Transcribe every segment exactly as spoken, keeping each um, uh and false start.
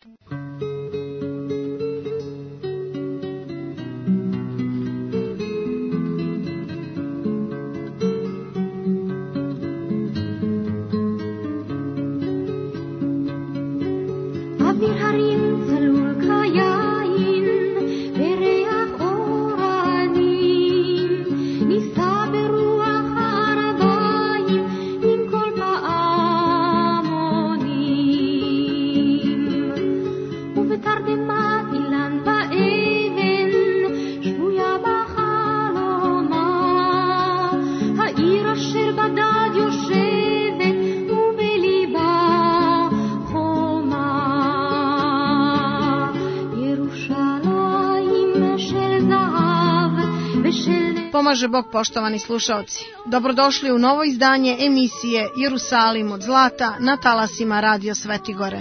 Pomaže Bog, poštovani slušaoci. Dobrodošli u novo izdanje emisije Jerusalim od zlata na talasima Radio Svetigore.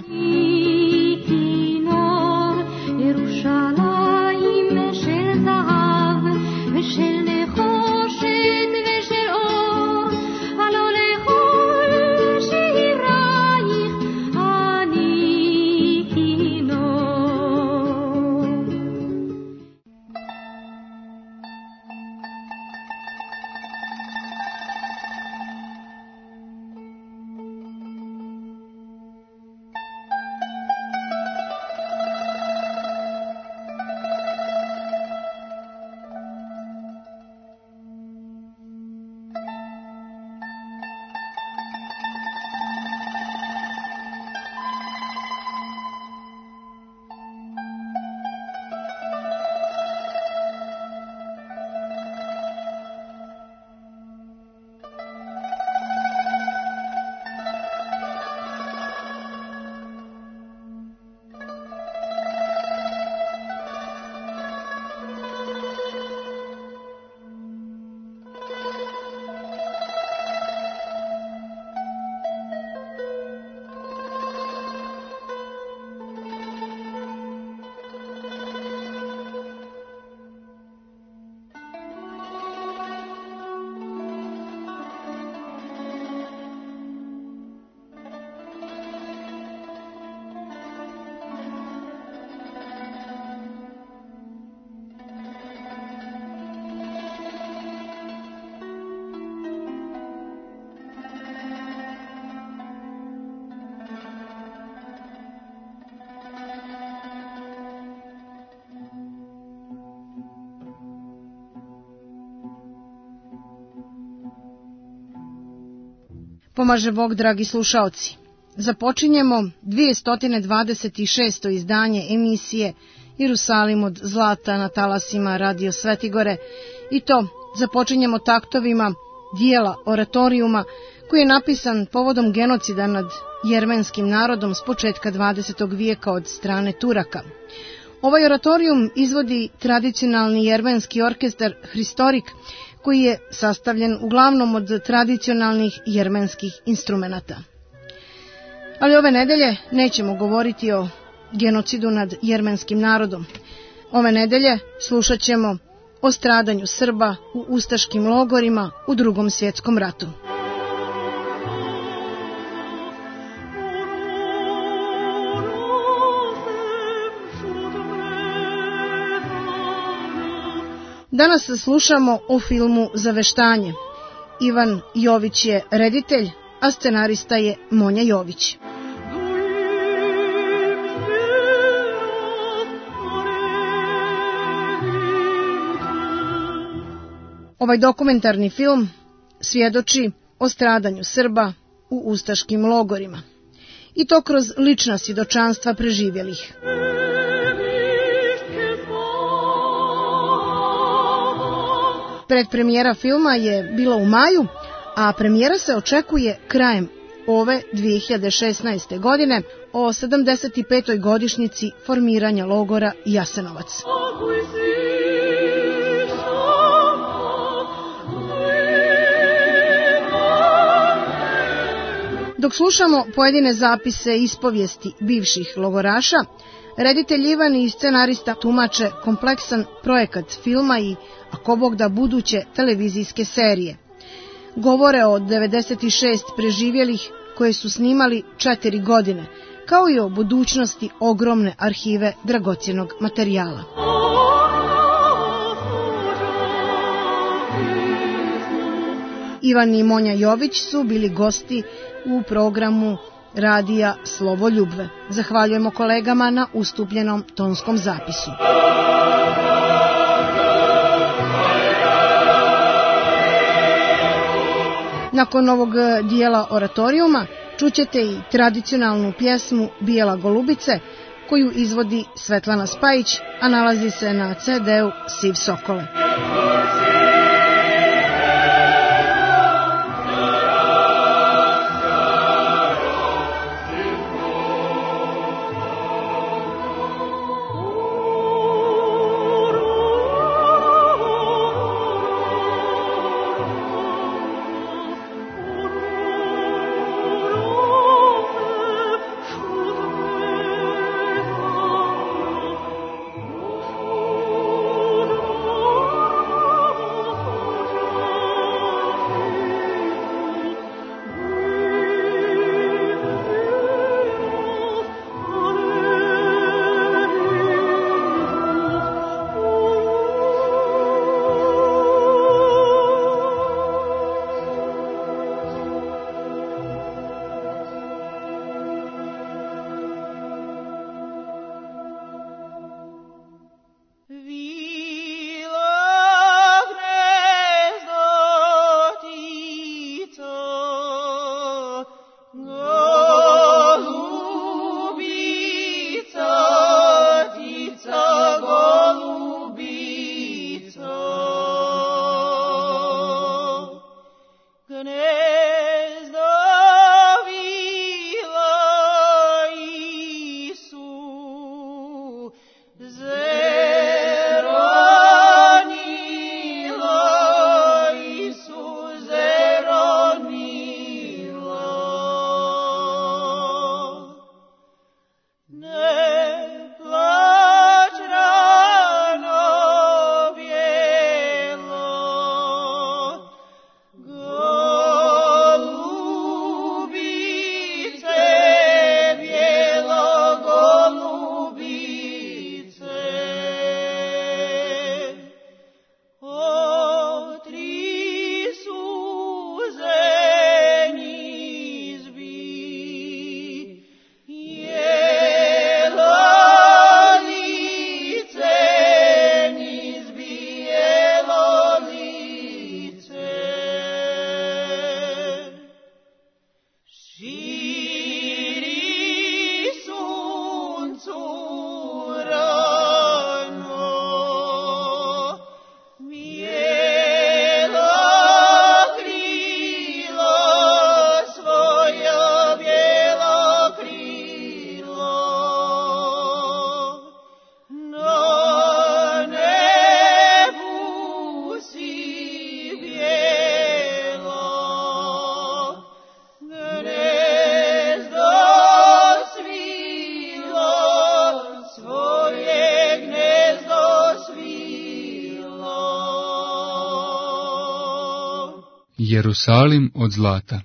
Pomaže Bog, dragi slušaoci. Započinjemo dvesta dvadeset šesto izdanje emisije Jerusalim od zlata na talasima Radio Svetigore i to započinjemo taktovima dijela oratorijuma koji je napisan povodom genocida nad jermenskim narodom s početka dvadesetog vijeka od strane Turaka. Ovaj oratorijum izvodi tradicionalni jermenski orkestar Hristorik, koji je sastavljen uglavnom od tradicionalnih jermenskih instrumenata. Ali ove nedelje nećemo govoriti o genocidu nad jermenskim narodom. Ove nedelje slušat ćemo o stradanju Srba u ustaškim logorima u Drugom svjetskom ratu. Danas slušamo o filmu Zaveštanje. Ivan Jović je reditelj, a scenarista je Monja Jović. Ovaj dokumentarni film svjedoči o stradanju Srba u ustaškim logorima. I to kroz lična svjedočanstva preživjelih. Predpremijera filma je bila u maju, a premijera se očekuje krajem ove dvije hiljade šesnaeste. godine o sedamdeset petoj godišnjici formiranja logora Jasenovac. Dok slušamo pojedine zapise ispovijesti bivših logoraša, reditelj Ivan i scenarista tumače kompleksan projekat filma i, ako Bog da, buduće televizijske serije. Govore o devedeset šest preživjelih koje su snimali četiri godine, kao i o budućnosti ogromne arhive dragocjenog materijala. Ivan i Monja Jović su bili gosti u programu radija Slovo Ljubve. Zahvaljujemo kolegama na ustupljenom tonskom zapisu. Nakon ovog dijela oratorijuma čućete i tradicionalnu pjesmu Bijela golubice, koju izvodi Svetlana Spajić, a nalazi se na ce de u Siv Sokole. Jerusalim od zlata.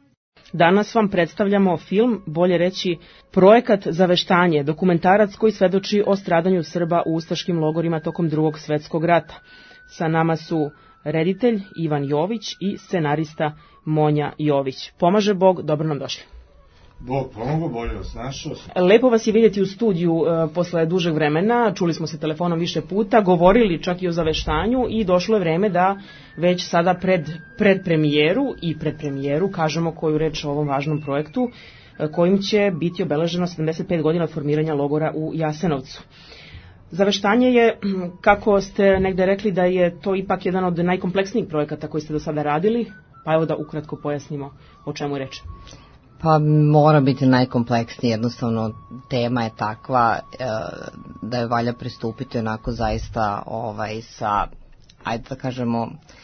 Danas vam predstavljamo film, bolje reći projekat Zaveštanje, dokumentarac koji svedoči o stradanju Srba u ustaškim logorima tokom Drugog svjetskog rata. Sa nama su reditelj Ivan Jović i scenarista Monja Jović. Pomaže Bog, dobro nam došli. Bog pomogu, bolje vas našao. Lepo vas je vidjeti u studiju e, posle dužeg vremena, čuli smo se telefonom više puta, govorili čak i o zaveštanju i došlo je vreme da već sada pred, pred premijeru i pred premijeru kažemo koju reč o ovom važnom projektu e, kojim će biti obeleženo sedamdeset pet godina od formiranja logora u Jasenovcu. Zaveštanje je, kako ste negde rekli, da je to ipak jedan od najkompleksnijih projekata koji ste do sada radili, pa evo da ukratko pojasnimo o čemu je reč. Pa mora biti najkompleksniji, jednostavno tema je takva e, da je valja pristupiti onako zaista ovaj, sa, ajde da kažemo,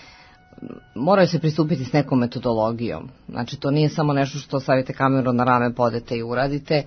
moraju se pristupiti s nekom metodologijom. Znači to nije samo nešto što stavite kameru na rame, podete i uradite.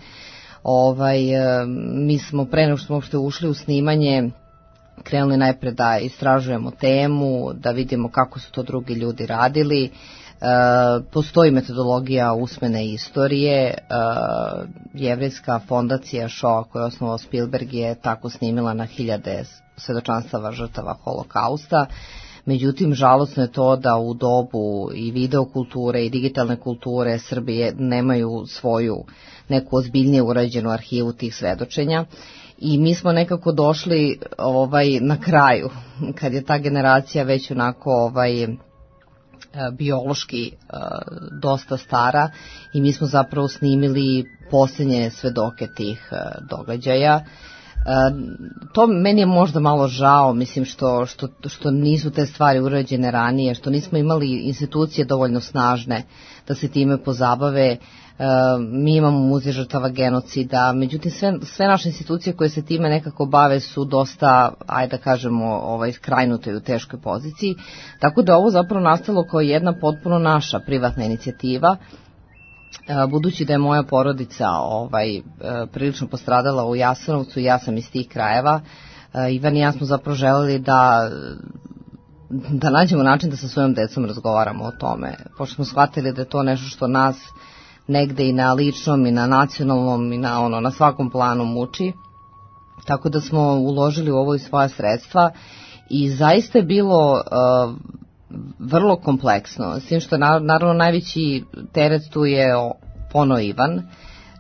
Ovaj, e, mi smo pre nego što smo uopšte ušli u snimanje krenuli najpre da istražujemo temu, da vidimo kako su to drugi ljudi radili, postoji metodologija usmene istorije, e, Jevrejska fondacija Shoah koju je osnovao Spielberg je tako snimila na hiljade svedočanstava žrtava Holokausta. Međutim, žalosno je to da u dobu i videokulture i digitalne kulture Srbije nemaju svoju neku ozbiljnije urađenu arhivu tih svedočenja. I mi smo nekako došli ovaj, na kraju, kad je ta generacija već onako ovaj, biološki dosta stara i mi smo zapravo snimili posljednje svedoke tih događaja. To meni je možda malo žao, mislim što, što, što nisu te stvari urađene ranije, što nismo imali institucije dovoljno snažne da se time pozabave. Mi imamo muzej žrtava genocida, međutim sve, sve naše institucije koje se time nekako bave su dosta, ajde da kažemo, ovaj, skrajnute u teškoj poziciji, tako da ovo zapravo nastalo kao jedna potpuno naša privatna inicijativa. Budući da je moja porodica ovaj, prilično postradala u Jasenovcu, ja sam iz tih krajeva, Ivan i ja smo zapravo želeli da, da nađemo način da sa svojom decom razgovaramo o tome, pošto smo shvatili da je to nešto što nas negde i na ličnom i na nacionalnom i na, ono, na svakom planu muči, tako da smo uložili u ovo i svoja sredstva i zaista je bilo uh, vrlo kompleksno, s tim što na, naravno najveći teret tu je pono Ivan, e,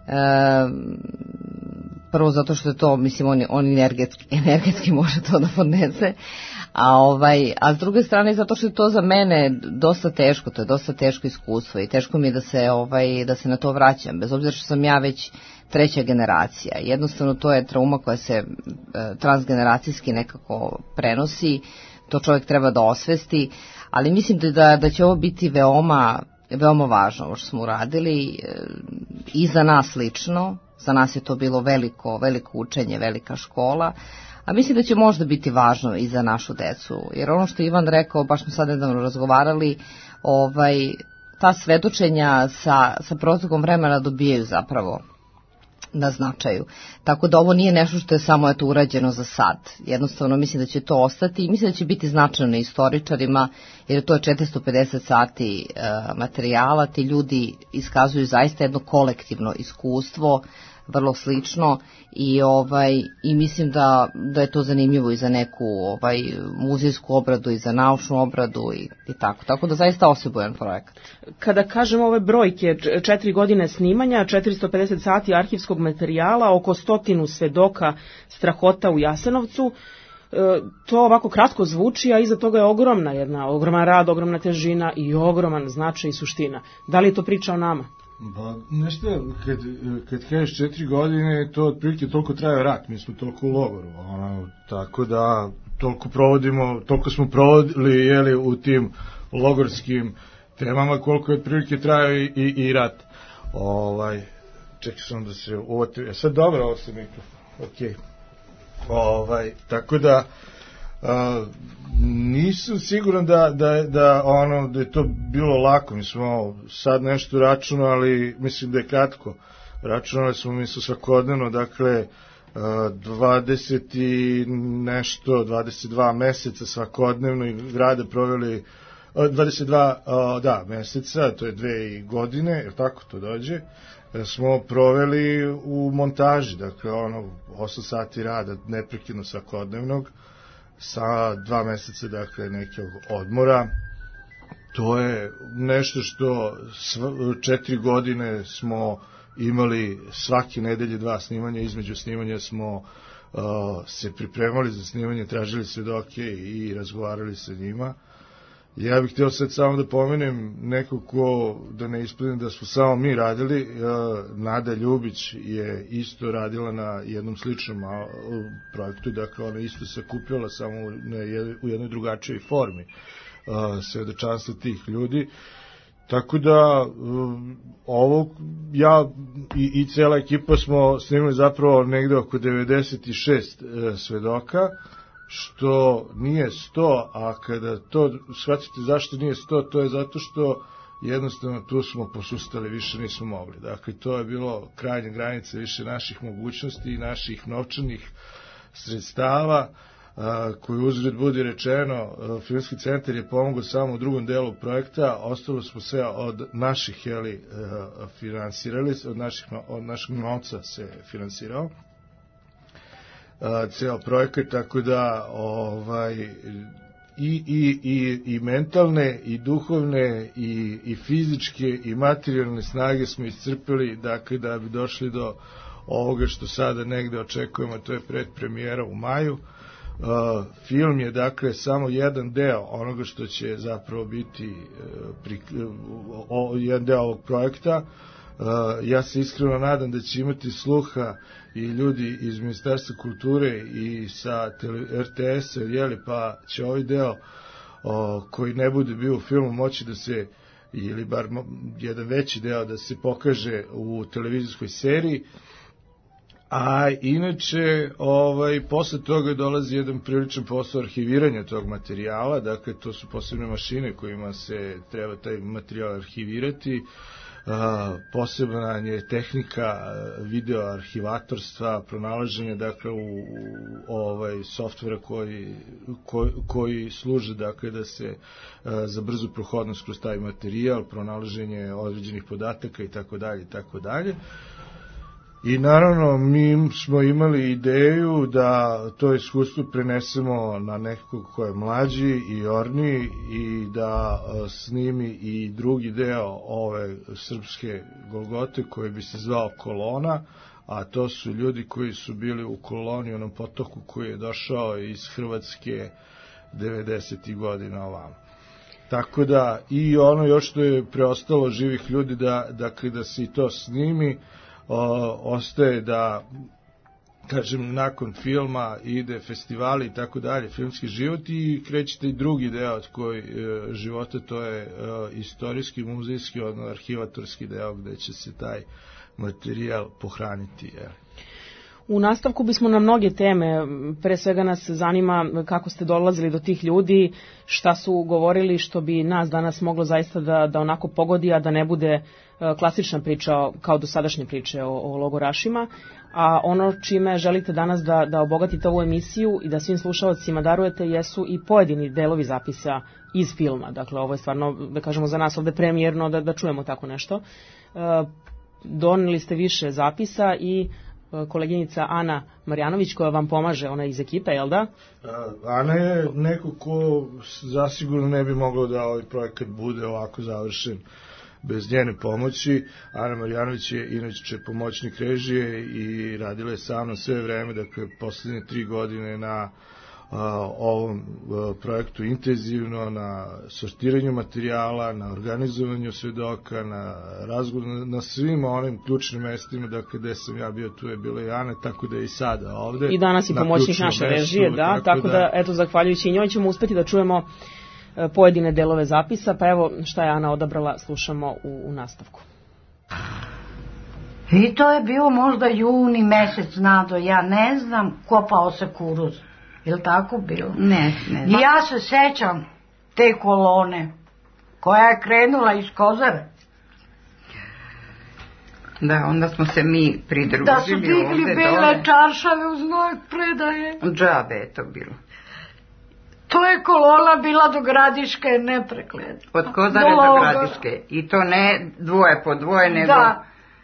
prvo zato što je to, mislim, on, on energetski, energetski može to da podnese, a, ovaj, a s druge strane zato što je to za mene dosta teško, to je dosta teško iskustvo i teško mi je da se, ovaj, da se na to vraćam, bez obzira što sam ja već treća generacija, jednostavno to je trauma koja se e, transgeneracijski nekako prenosi, to čovjek treba da osvesti, ali mislim da, da će ovo biti veoma, veoma važno, ovo što smo uradili i za nas lično, za nas je to bilo veliko, veliko učenje, velika škola, a mislim da će možda biti važno i za našu decu, jer ono što Ivan rekao, baš smo sad nedavno razgovarali, ovaj, ta svedočenja sa, sa protokom vremena dobijaju zapravo na značaju. Tako da ovo nije nešto što je samo eto urađeno za sad. Jednostavno mislim da će to ostati i mislim da će biti značajno istoričarima, jer to je četiristo pedeset sati e, materijala. Ti ljudi iskazuju zaista jedno kolektivno iskustvo, vrlo slično i ovaj i mislim da da je to zanimljivo i za neku ovaj muzejsku obradu i za naučnu obradu i i tako. Tako da zaista osebujan projekat. Kada kažemo ove brojke, četiri godine snimanja, četiristo pedeset sati arhivskog materijala, oko stotinu svedoka strahota u Jasenovcu, to ovako kratko zvuči, a iza toga je ogromna jedna, ogroman rad, ogromna težina i ogroman značaj i suština. Da li je to priča o nama? Ba, nešto, kad, kad kažeš četiri godine, to otprilike toliko traje rat, mi smo toliko u logoru, ono, tako da toliko provodimo, toliko smo provodili, jeli, u tim logorskim temama, koliko je otprilike traje i, i, i rat. Ovaj, čekaj sam da se uvati, je sad dobro ovo se mikrofon, okej. Okay. Ovaj, tako da, a, nisam siguran da, da, da, ono, da je to bilo lako, mi smo sad nešto računali, mislim da je kratko, računali smo mi su svakodnevno, dakle, dvadeset i nešto, dvadeset dva meseca svakodnevno i grade proveli, dvadeset dva, da, meseca, to je dve godine, je tako to dođe, smo proveli u montaži, dakle, ono, osam sati rada neprekidno svakodnevnog, sa dva meseca, dakle, nekog odmora. To je nešto što četiri godine smo imali svake nedelje dva snimanja, između snimanja smo uh, se pripremali za snimanje, tražili svedoke i razgovarali sa njima. Ja bih htio sad samo da pomenem neko ko, da ne ispadnem da smo samo mi radili, uh, Nada Ljubić je isto radila na jednom sličnom uh, projektu, dakle ona isto se kupila samo na jed, u jednoj drugačijoj formi uh, svedočanstva tih ljudi. Tako da uh, ovo ja i, i cela ekipa smo snimili zapravo negde oko devedeset šest uh, svedoka, što nije sto, a kada to shvatite zašto nije sto, to je zato što jednostavno tu smo posustali, više nismo mogli. Dakle, to je bilo krajnja granica više naših mogućnosti i naših novčanih sredstava. koji uzred budi rečeno, Filmski centar je pomogao samo u drugom delu projekta, ostalo smo sve od naših jeli, finansirali, od, naših, od našeg novca se finansirao ceo projekat, tako da ovaj, i, i, i, i mentalne, i duhovne, i, i fizičke, i materijalne snage smo iscrpili, dakle, da bi došli do ovoga što sada negde očekujemo, to je predpremijera u maju. Uh, film je dakle samo jedan deo onoga što će zapravo biti uh, pri, uh, o, jedan deo ovog projekta. Uh, ja se iskreno nadam da će imati sluha i ljudi iz Ministarstva kulture i sa R T S-a, jeli, pa će ovaj deo uh, koji ne bude bio u filmu moći da se, ili bar jedan veći deo da se pokaže u televizijskoj seriji. A inače, ovaj, posle toga dolazi jedan priličan posao arhiviranja tog materijala, dakle to su posebne mašine kojima se treba taj materijal arhivirati, a, posebna je tehnika video arhivatorstva, pronalaženja, dakle, u, u ovaj, softvera koji, koji, koji služe, dakle, da se a, za brzu prohodnost kroz taj materijal, pronalaženje određenih podataka i tako dalje i tako dalje. I naravno mi smo imali ideju da to iskustvo prenesemo na nekog ko je mlađi i orniji i da snimi i drugi deo ove srpske Golgote koji bi se zvao Kolona, a to su ljudi koji su bili u koloni, onom potoku koji je došao iz Hrvatske devedesetih godina ovamo. Tako da i ono još što je preostalo živih ljudi da, dakle, da se i to snimi. O, ostaje da, kažem, nakon filma ide festivali i tako dalje, filmski život, i krećete i drugi deo od koji e, života, to je e, istorijski, muzejski, odno arhivatorski deo gde će se taj materijal pohraniti. Je. U nastavku bismo na mnoge teme, pre svega nas zanima kako ste dolazili do tih ljudi, šta su govorili što bi nas danas moglo zaista da, da onako pogodi, a da ne bude klasična priča kao dosadašnje priče o, o logorašima, a ono čime želite danas da, da obogatite ovu emisiju i da svim slušalcima darujete jesu i pojedini delovi zapisa iz filma. Dakle, ovo je stvarno, da kažemo, za nas ovde premijerno da, da čujemo tako nešto. E, doneli ste više zapisa i koleginica Ana Marjanović koja vam pomaže, ona iz ekipe, jel da? Ana je neko ko zasigurno ne bi moglo da ovaj projekat bude ovako završen bez njene pomoći. Ana Marjanović je inače pomoćnik režije i radila je sa mnom sve vreme, dakle poslednje tri godine na a, ovom a, projektu intenzivno, na sortiranju materijala, na organizovanju svedoka, na razgovoru, na, na svim onim ključnim mestima, dakle gde sam ja bio, tu je bila i Ana, tako da je i sada ovde. I danas i pomoćnik naše režije, da, tako, tako da, da, eto, zahvaljujući njoj ćemo uspeti da čujemo pojedine delove zapisa, pa evo šta je Ana odabrala, slušamo u, u nastavku. I to je bio možda juni mesec, Nado, ja ne znam, kopao se kuruz. Je li tako bilo? Ne, ne. I ja se sećam te kolone koja je krenula iz Kozare. Da, onda smo se mi pridružili. Da su digli bele čaršave uz znak predaje. Džabe je to bilo. To je kolona bila do Gradiške nepreklet. Od Kozare do, do Gradiške. I to ne dvoje po dvoje, nego... Da.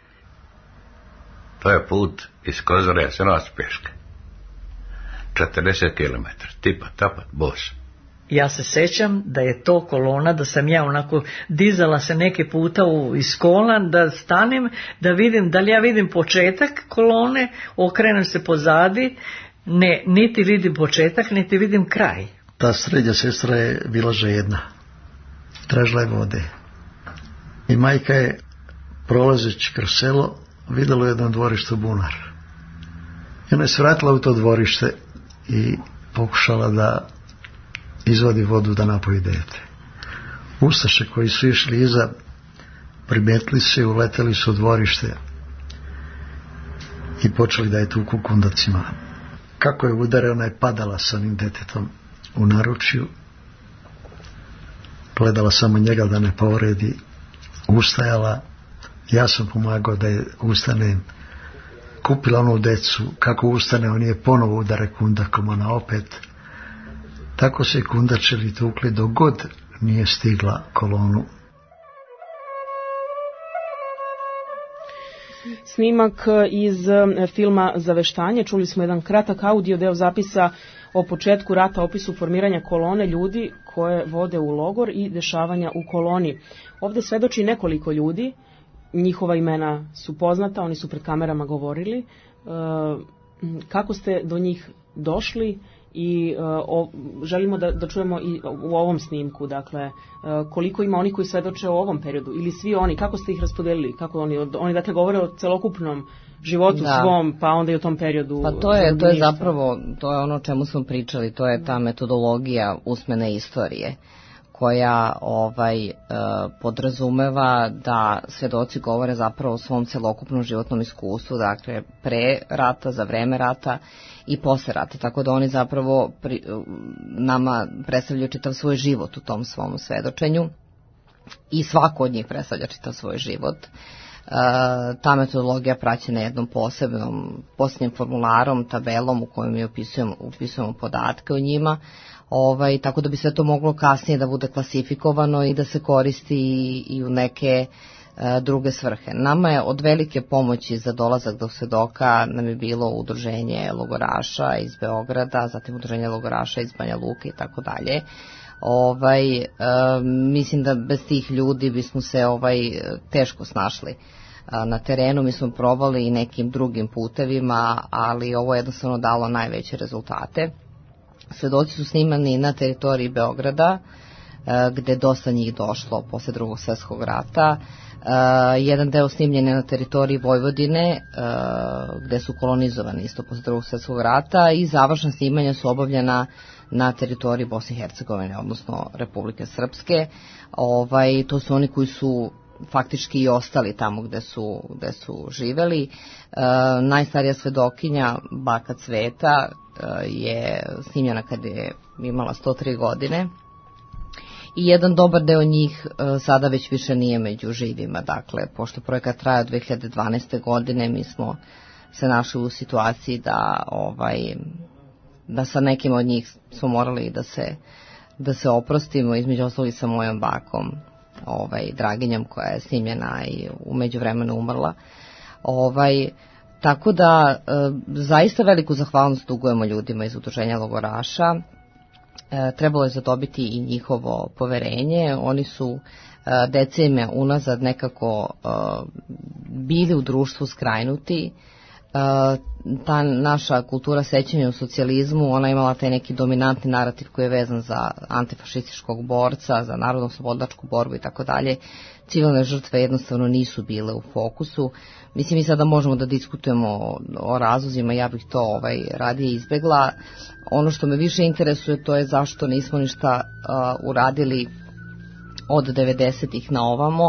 To je put iz Kozare Jasenovac peške. četrdeset kilometara. Tipa, tapat, bos. Ja se sećam da je to kolona, da sam ja onako dizala se neke puta u, iz kola, da stanem, da vidim, da li ja vidim početak kolone, okrenem se pozadi, ne, niti vidim početak, niti vidim kraj. Ta srednja sestra je bila žedna. Tražila je vode. I majka je, prolazeći kroz selo, videla jedno dvorište bunar. I ona je svratila u to dvorište i pokušala da izvadi vodu da napoji dete. Ustaše koji su išli iza, primetili se i uleteli su u dvorište i počeli da je tuku kundacima. Kako je udare, ona je padala sa onim detetom u naručju, gledala samo njega da ne povredi, ustajala, ja sam pomagao da je ustane, kupila onu decu, kako ustane, on je ponovo udare kundakom, ona opet, tako se kundačili tukli dok god nije stigla kolonu. Snimak iz filma Zaveštanje, čuli smo jedan kratak audio deo zapisa o početku rata, opisu formiranja kolone ljudi koje vode u logor i dešavanja u koloni. Ovde svedoči nekoliko ljudi, njihova imena su poznata, oni su pred kamerama govorili. Kako ste do njih došli i o, želimo da, da čujemo i u ovom snimku, dakle, koliko ima oni koji svedoče o ovom periodu ili svi oni, kako ste ih raspodelili, kako oni, oni dakle govore o celokupnom životu da. svom, pa onda i o tom periodu. Pa to je, to je zapravo, to je ono o čemu smo pričali, to je ta metodologija usmene istorije koja ovaj, e, podrazumeva da svedoci govore zapravo o svom celokupnom životnom iskustvu, dakle pre rata, za vreme rata i posle rata, tako da oni zapravo pri, nama predstavljaju čitav svoj život u tom svom svedočenju i svako od njih predstavlja čitav svoj život. E, ta metodologija praćena jednom posebnom, posebnim formularom, tabelom u kojem mi upisujemo, upisujemo podatke o njima, Ovaj, tako da bi sve to moglo kasnije da bude klasifikovano i da se koristi i, i u neke e, druge svrhe. Nama je od velike pomoći za dolazak do svedoka nam je bilo udruženje logoraša iz Beograda, zatim udruženje logoraša iz Banja Luke i tako dalje. Ovaj, e, mislim da bez tih ljudi bismo se ovaj, teško snašli na terenu. Mi smo probali i nekim drugim putevima, ali ovo je jednostavno dalo najveće rezultate. Svedoci su snimani na teritoriji Beograda, gde je dosta njih došlo posle Drugog svjetskog rata. Jedan deo snimljen je na teritoriji Vojvodine, gde su kolonizovani isto posle Drugog svjetskog rata, i završna snimanja su obavljena na teritoriji Bosne i Hercegovine, odnosno Republike Srpske. Ovaj, to su oni koji su faktički i ostali tamo gde su, gde su živeli. E, najstarija svedokinja, baka Cveta, e, je snimljena kad je imala sto tri godine i jedan dobar deo njih e, sada već više nije među živima. Dakle, pošto projekat traje od dve hiljade dvanaeste. godine, mi smo se našli u situaciji da, ovaj, da sa nekim od njih smo morali da se, da se oprostimo, između ostalog i sa mojom bakom, ovaj, Draginjom, koja je snimljena i u međuvremenu umrla. Ovaj, tako da e, zaista veliku zahvalnost dugujemo ljudima iz udruženja logoraša. E, trebalo je zadobiti i njihovo poverenje. Oni su e, decenije unazad nekako e, bili u društvu skrajnuti. Ta naša kultura sećanja u socijalizmu, ona imala taj neki dominantni narativ koji je vezan za antifašističkog borca, za narodno-slobodlačku borbu i tako dalje. Civilne žrtve jednostavno nisu bile u fokusu. Mislim, mi sada možemo da diskutujemo o, o razlozima, ja bih to ovaj, radije izbegla. Ono što me više interesuje, to je zašto nismo ništa uh, uradili od devedesetih na ovamo,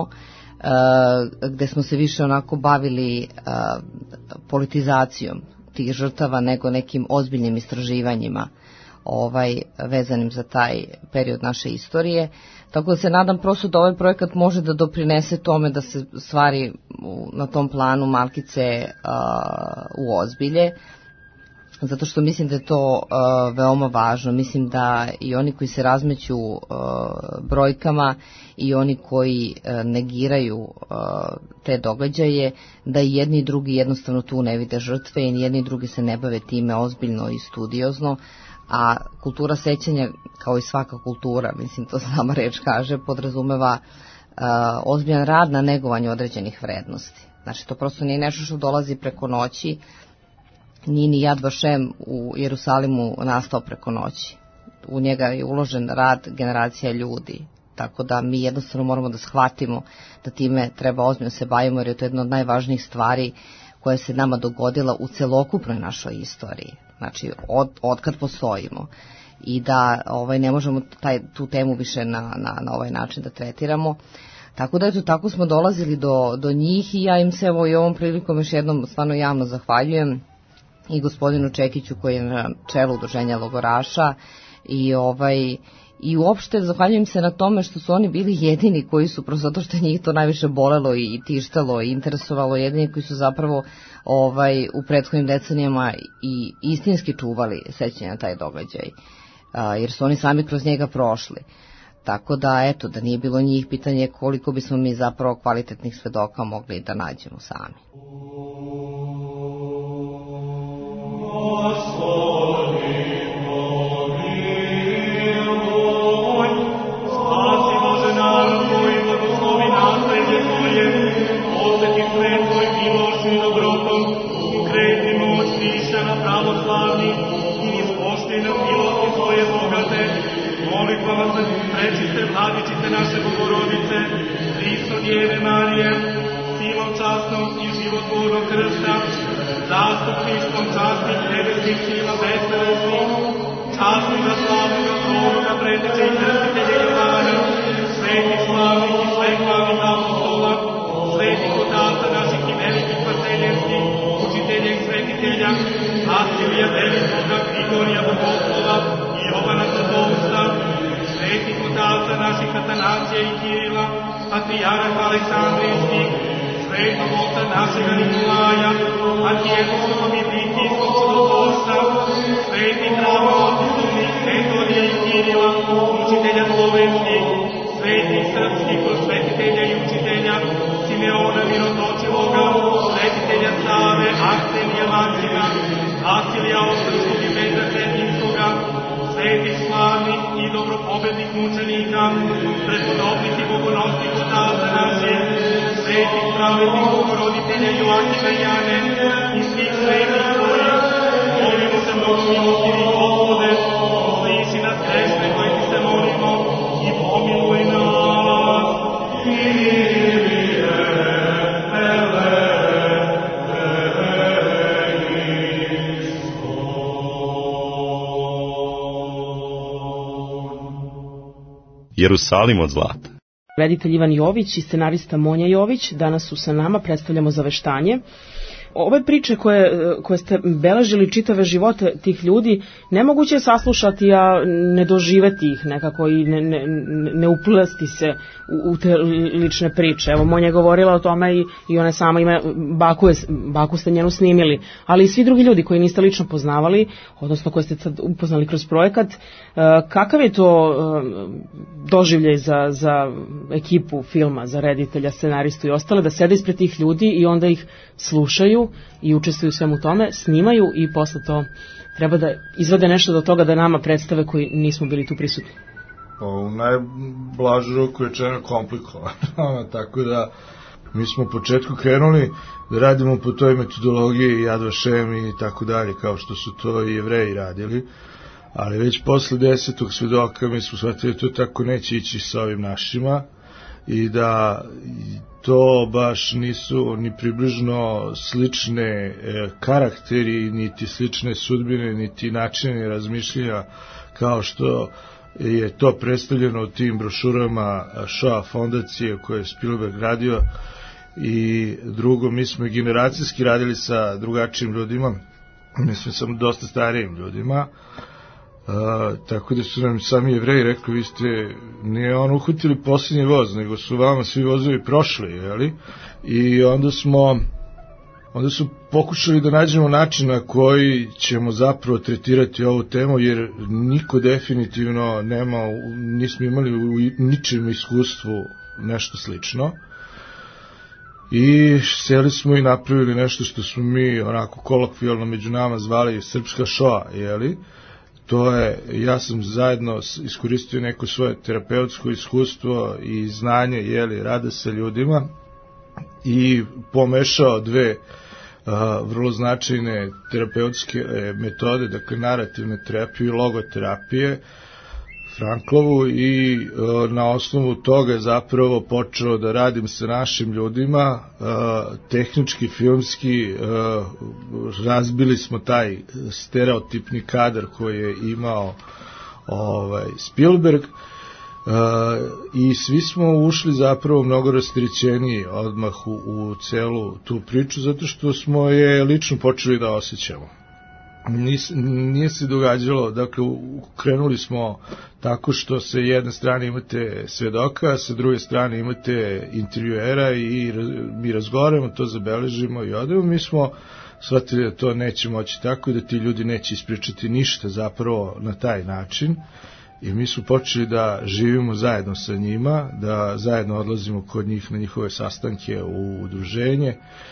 Uh, gde smo se više onako bavili uh, politizacijom tih žrtava nego nekim ozbiljnim istraživanjima ovaj, vezanim za taj period naše istorije. Tako da se nadam prosto da ovaj projekat može da doprinese tome da se stvari u, na tom planu malkice uh, uozbilje, zato što mislim da je to uh, veoma važno. Mislim da i oni koji se razmeću uh, brojkama i oni koji uh, negiraju uh, te događaje, da i jedni i drugi jednostavno tu ne vide žrtve i jedni i drugi se ne bave time ozbiljno i studiozno, a kultura sećanja, kao i svaka kultura, mislim to sama reč kaže, podrazumeva uh, ozbiljan rad na negovanju određenih vrednosti. Znači to prosto nije nešto što dolazi preko noći. Nije ni Yad Vashem u Jerusalimu nastao preko noći. U njega je uložen rad generacija ljudi. Tako da mi jednostavno moramo da shvatimo da time treba ozbiljno se bavimo, jer je to jedna od najvažnijih stvari koja se nama dogodila u celokupnoj našoj istoriji. Znači, od, od kad postojimo. I da ovaj, ne možemo taj, tu temu više na, na, na ovaj način da tretiramo. Tako da, eto, tako smo dolazili do, do njih i ja im se evo i ovom prilikom još jednom stvarno javno zahvaljujem i gospodinu Čekiću koji je na čelu udruženja logoraša i ovaj i uopšte zahvaljujem se na tome što su oni bili jedini koji su, prosto zato što njih to najviše bolelo i tištalo i interesovalo, jedini koji su zapravo ovaj u prethodnim decenijama i istinski čuvali sećanje na taj događaj. jer su oni sami kroz njega prošli. Tako da, eto, da nije bilo njih, pitanje koliko bismo mi zapravo kvalitetnih svedoka mogli da nađemo sami. Prečiste vladičice naše Bogorodice, Hristo Djeve Marije, silom častnog i životvornog krsta, zastupništvom častnih nebesnih sila bezbelesnih, častnoga slavnoga proroka preteče i krstitelja Jovana, svetih slavnih i sveklavnih apostola, svetih otaca naših i velikih vaseljenskih, učitelja i svetitelja, Vasilija Velikoga, Grigorija Bogoslova i Jovana Zlatousta, svetih otaca naših Atanasija i Kirila, patrijarha Aleksandrijskih, svetog oca našega Nikolaja, arhijepiskog i Vikijskog čudotvorca, svetih pravoslavnih Metodija i Kirila, učitelja slovenskih, svetih srpskih prosvetitelja i učitelja, Simeona Mirotočivoga, svetitelja Save, Arsenija Maksima, Vasilija Ostrskog i Petra Cetinskoga, svetih slavnih i dobropobednih mučenika, predvodobnih i bogonosnih otaca naših, svetih pravednih Bogoroditelja Joakima i Jane i svih svetih tvojih, molimo se mnogo milostivi Gospode, usliši nas grešne koje ti se molimo i pomiluj nas. Kyrie Jerusalim od zlata. Reditelj Ivan Jović i scenarista Monja Jović danas su sa nama, predstavljamo Zaveštanje. Ove priče koje, koje ste beležili čitave živote tih ljudi, nemoguće je saslušati, a ne doživeti ih nekako i ne, ne, ne uplesti se u, u te lične priče. Evo, Monja je govorila o tome i, i ona sama ima, baku, je, baku ste njenu snimili, ali i svi drugi ljudi koji niste lično poznavali, odnosno koje ste sad upoznali kroz projekat, kakav je to doživljaj za, za ekipu filma, za reditelja, scenaristu i ostale, da sede ispred tih ljudi i onda ih slušaju i učestvuju svemu tome, snimaju i posle to treba da izvade nešto do toga da nama predstave koji nismo bili tu prisutni. U najblažu ruku je čeno komplikovano, tako da mi smo u početku krenuli da radimo po toj metodologiji Yad Vashem i tako dalje, kao što su to i Jevreji radili, ali već posle desetog svedoka mi smo shvatili da to tako neće ići sa ovim našima i da to baš nisu ni približno slične e, karakteri, niti slične sudbine, niti načine razmišljanja kao što je to predstavljeno u tim brošurama Shoah fondacije koje je Spielberg radio. I drugo, mi smo generacijski radili sa drugačijim ljudima, mi smo samo dosta starijim ljudima. Uh, tako da su nam sami Jevreji rekli, vi ste nije on uhvatili posljednji voz, nego su vama svi vozovi prošli, jeli? I onda smo onda su pokušali da nađemo način na koji ćemo zapravo tretirati ovu temu, jer niko definitivno nema, nismo imali u ničem iskustvu nešto slično. I seli smo i napravili nešto što smo mi onako kolokvijalno među nama zvali srpska šoa, jeli? To je, ja sam zajedno iskoristio neko svoje terapeutsko iskustvo i znanje, jeli, rada sa ljudima i pomešao dve uh, vrlo značajne terapeutske metode, dakle narativne terapije i logoterapije, Franklovu, i uh, na osnovu toga zapravo počeo da radim sa našim ljudima, uh, tehnički, filmski, uh, razbili smo taj stereotipni kadar koji je imao ovaj, Spielberg, uh, i svi smo ušli zapravo mnogo rasterećeniji odmah u, u celu tu priču, zato što smo je lično počeli da osjećamo. Nis, nije se događalo, dakle krenuli smo tako što sa jedne strane imate svedoka, sa druge strane imate intervjuera i mi razgovaramo, to zabeležimo i odemo. Mi smo shvatili da to neće moći tako, da ti ljudi neće ispričati ništa zapravo na taj način. I mi smo počeli da živimo zajedno sa njima, da zajedno odlazimo kod njih na njihove sastanke u udruženje,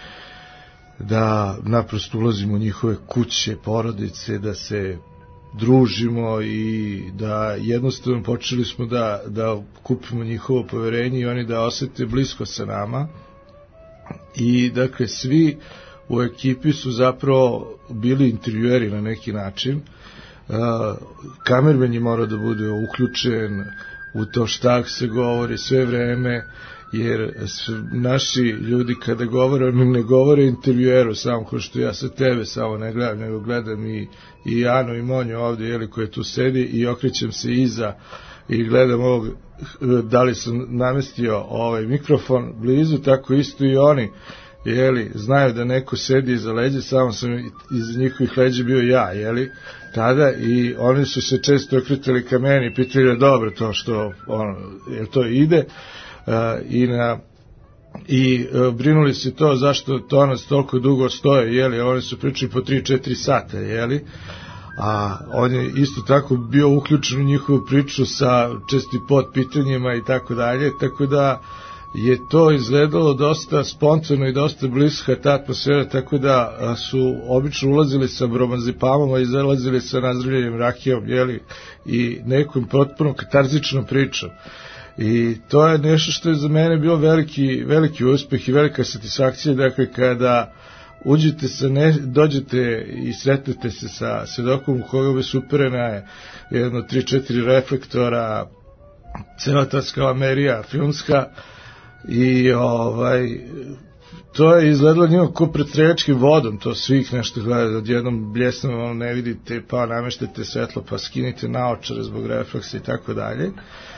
da naprosto ulazimo u njihove kuće, porodice, da se družimo i da jednostavno počeli smo da, da kupimo njihovo poverenje i oni da osete blisko sa nama. I dakle svi u ekipi su zapravo bili intervjueri na neki način. Uh, kamerman je morao da bude uključen u to šta se govori sve vreme, jer naši ljudi kada govore, oni ne govore intervjueru samo kao što ja sa tebe samo ne gledam, nego gledam i, i Anu i Monju ovdje, jeli, koje tu sedi, i okrećem se iza i gledam ovog, da li sam namestio ovaj mikrofon blizu, tako isto i oni, jeli, znaju da neko sedi iza leđa, samo sam iz njihovih leđa bio ja, jeli, tada, i oni su se često okretali ka meni i pitali je dobro to što, ono, jer to ide, uh, i na i uh, brinuli se to zašto to nas toliko dugo stoje, jeli, oni su pričali po tri četiri sata, jeli, a on je isto tako bio uključen u njihovu priču sa česti pod pitanjima i tako dalje, tako da je to izgledalo dosta spontano i dosta bliska ta atmosfera, tako da su obično ulazili sa bromazepamom i zalazili sa nazdravljenim rakijom, jeli, i nekom potpuno katarzičnom pričom. I to je nešto što je za mene bio veliki, veliki uspeh i velika satisfakcija, dakle, kada uđete sa ne, dođete i sretnete se sa svedokom u koga su uperena jedno tri četiri reflektora, cela ta skalamerija filmska, i ovaj to je izgledalo njima ko pred streljačkim vodom, to svih nešto gleda, odjednom bljesno ne vidite, pa nameštate svetlo, pa skinite naočare zbog refleksa i tako dalje.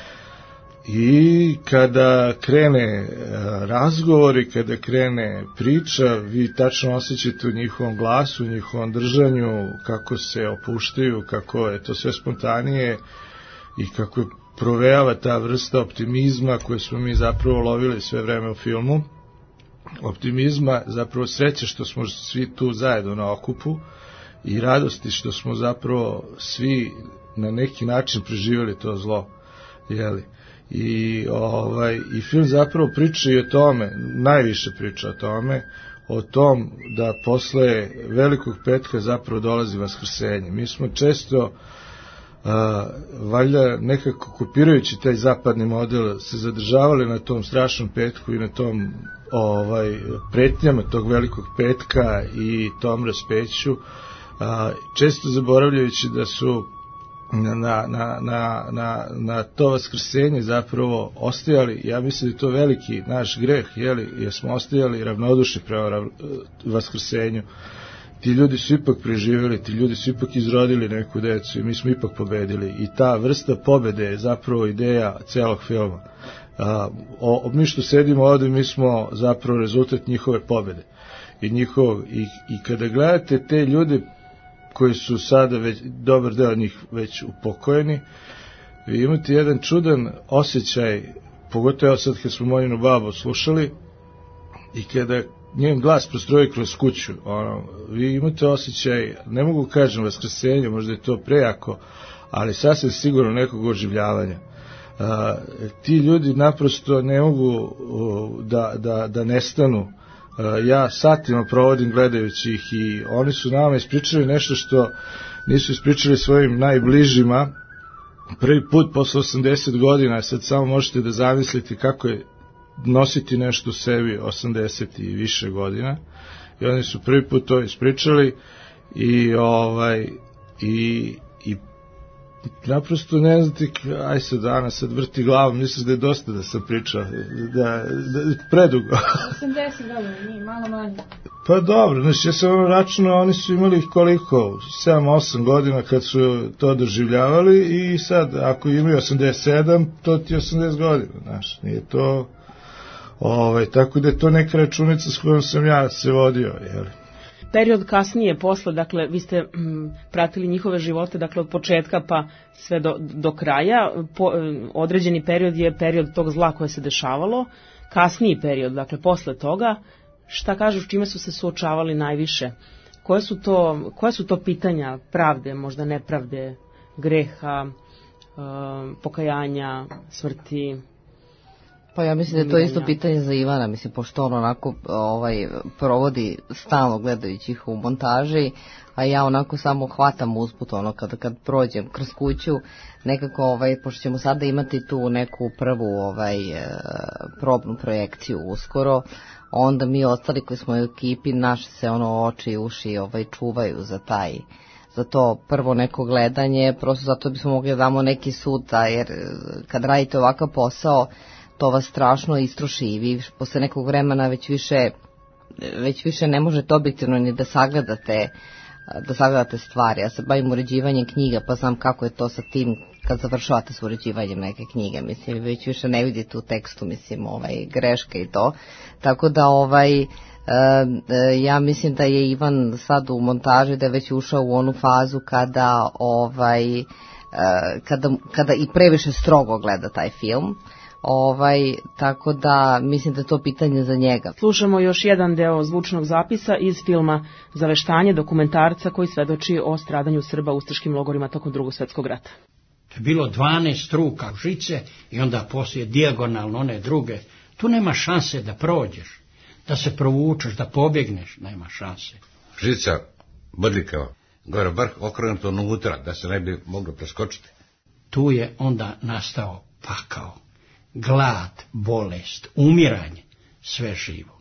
I kada krene razgovor i kada krene priča, vi tačno osjećate u njihovom glasu, u njihovom držanju, kako se opuštaju, kako je to sve spontanije i kako je provejava ta vrsta optimizma koju smo mi zapravo lovili sve vreme u filmu. Optimizma, zapravo sreće što smo svi tu zajedno na okupu i radosti što smo zapravo svi na neki način preživjeli to zlo. Jeli? I, ovaj, i film zapravo priča i o tome, najviše priča o tome, o tom da posle Velikog petka zapravo dolazi vaskrsenje. Mi smo često Uh, valjda nekako kopirajući taj zapadni model se zadržavali na tom strašnom petku i na tom ovaj, pretnjama tog Velikog petka i tom raspeću, uh, često zaboravljajući da su na, na, na, na, na, na to vaskrsenje zapravo ostajali, ja mislim da je to veliki naš greh, jeli, jer smo ostajali ravnodušni prema vaskrsenju. Ti ljudi su ipak preživjeli, ti ljudi su ipak izrodili neku decu i mi smo ipak pobedili. I ta vrsta pobede je zapravo ideja celog filma. A, o, mi što sedimo ovdje, mi smo zapravo rezultat njihove pobede. I, njihov, i, i kada gledate te ljude koji su sada, već, dobar deo njih već upokojeni, vi imate jedan čudan osjećaj, pogotovo sad kad smo Monjinu babu slušali, i kada njen glas prostroji kroz kuću, ono, vi imate osjećaj, ne mogu kažem vaskrsenje, možda je to prejako, ali sasvim sigurno nekog oživljavanja. A, ti ljudi naprosto ne mogu o, da, da, da nestanu. A, ja satima provodim gledajući ih i oni su nama ispričali nešto što nisu ispričali svojim najbližima. Prvi put posle osamdeset godina, sad samo možete da zamislite kako je nositi nešto u sebi osamdeset i više godina, i oni su prvi put to ispričali i ovaj i, i naprosto ne znate, aj sad danas sad vrti glavom, mislim da je dosta da sam pričao, da, da predugo. osamdeset godina, nije, malo manje. Pa dobro, znači ja sam ono računao, oni su imali koliko, sedam osam godina kad su to doživljavali, i sad ako imaju osamdeset sedam, to ti je osamdeset godina, znaš, nije to. Ovaj, tako da je to neka računica s kojom sam ja se vodio, jeli. Period kasnije, posle, dakle, vi ste m, pratili njihove živote, dakle, od početka pa sve do, do kraja. Po, određeni period je period tog zla koje se dešavalo. Kasniji period, dakle, posle toga, šta kažu, s čime su se suočavali najviše Koje su to, koja su to pitanja pravde, možda nepravde, greha, pokajanja, smrti? Pa ja mislim da je to isto pitanje za Ivana, mislim, pošto on onako ovaj, provodi stalno gledajući ih u montaži, a ja onako samo hvatam usput, ono, kad, kad prođem kroz kuću, nekako, ovaj, pošto ćemo sada imati tu neku prvu ovaj, probnu projekciju uskoro, onda mi ostali koji smo u ekipi, naše se ono oči i uši ovaj, čuvaju za taj za to prvo neko gledanje, prosto zato bismo mogli da damo neki sud, jer kad radite ovakav posao, to vas strašno istroši i vi posle nekog vremena već više, već više ne možete objektivno ni da sagledate, da sagledate stvari. Ja se bavim uređivanjem knjiga, pa znam kako je to sa tim kad završavate s uređivanjem neke knjige, mislim, već više ne vidite u tekstu, mislim, ovaj, greške i to. Tako da, ovaj, ja mislim da je Ivan sad u montaži, da je već ušao u onu fazu kada, ovaj, kada, kada i previše strogo gleda taj film. Ovaj, tako da mislim da je to pitanje za njega. Slušamo još jedan deo zvučnog zapisa iz filma Zaveštanje, dokumentarca koji svedoči o stradanju Srba u ustaškim logorima tokom Drugog svjetskog rata. To je bilo dvanaest ruka žice i onda poslije dijagonalno one druge. Tu nema šanse da prođeš, da se provučeš, da pobjegneš, nema šanse. Žica bodljikava, gore vrh okrenuto unutra, da se ne bi moglo preskočiti. Tu je onda nastao pakao. Glad, bolest, umiranje, sve živo.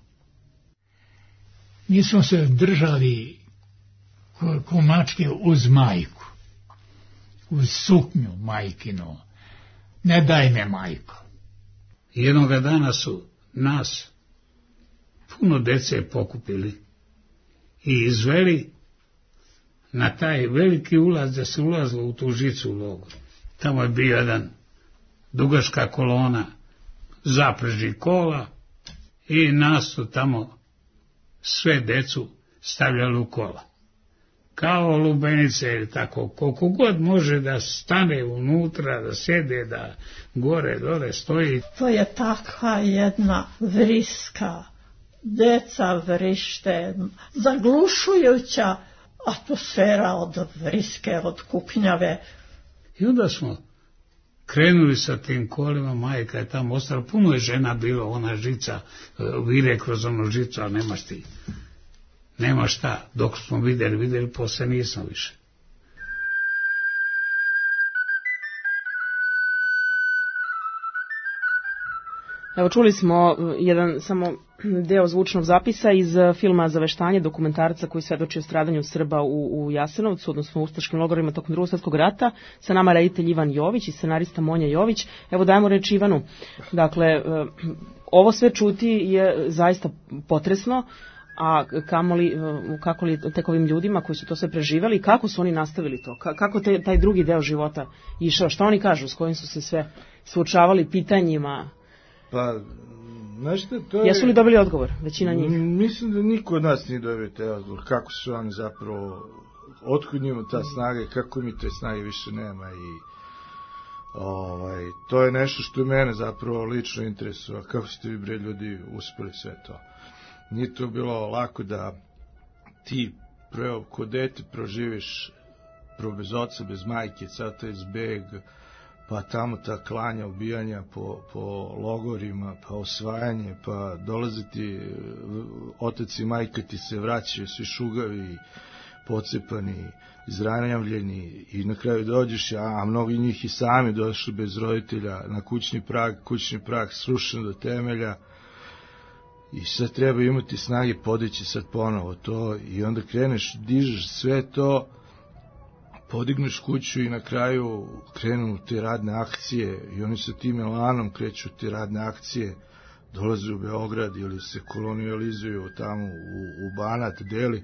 Mi smo se držali ko, ko mačke uz majku, uz suknju majkinu. Ne daj me, majko. Jednoga dana su nas puno dece pokupili i izveli na taj veliki ulaz da se ulazilo u tu žicu u logor. Tamo je bio jedan dugačka kolona zaprežnih kola i nas su tamo sve decu stavljali u kola. Kao lubenice ili tako, koliko god može da stane unutra, da sede, da gore, dole stoji. To je takva jedna vriska, deca vrište, zaglušujuća atmosfera od vriske, od kupnjave. I onda smo krenuli sa tim kolima, majka je tamo ostala, puno je žena bilo, ona žica, vire kroz onu žicu, ali nemaš ti, nema šta, dok smo vidjeli, vidjeli, posle nismo više. Evo, čuli smo jedan samo deo zvučnog zapisa iz filma Zaveštanje, dokumentarca koji svedoči o stradanju Srba u, u Jasenovcu, odnosno u ustaškim logorima tokom Drugog svjetskog rata. Sa nama reditelj Ivan Jović i scenarista Monja Jović. Evo, dajemo reč Ivanu. Dakle, ovo sve čuti je zaista potresno, a kamoli, kako li tek ovim ljudima koji su to sve preživjeli, kako su oni nastavili to? Kako te, taj drugi deo života išao? Šta oni kažu? S kojim su se sve suočavali pitanjima? Pa, nešto, to je... Jesu li dobili odgovor, većina njih? Mislim da niko od nas nije dobio te odgovor. Kako su oni zapravo, otkud njima ta snaga i kako mi te snage više nema. I ovaj, to je nešto što mene zapravo lično interesuje. Kako ste vi, bre, ljudi, uspeli sve to? Nije to bilo lako da ti preo, ko dete proživiš pro bez oca, bez majke, sad taj zbeg, pa tamo ta klanja, ubijanja po, po logorima, pa osvajanje, pa dolaziti otac i majka ti se vraćaju, svi šugavi, pocepani, izranjavljeni i na kraju dođeš, a mnogi njih i sami došli bez roditelja na kućni prag, kućni prag srušen do temelja i sad treba imati snage podići sad ponovo to i onda kreneš, dižeš sve to, podigneš kuću i na kraju krenu te radne akcije i oni sa tim elanom kreću te radne akcije, dolaze u Beograd ili se kolonijalizuju tamo u, u Banat, deli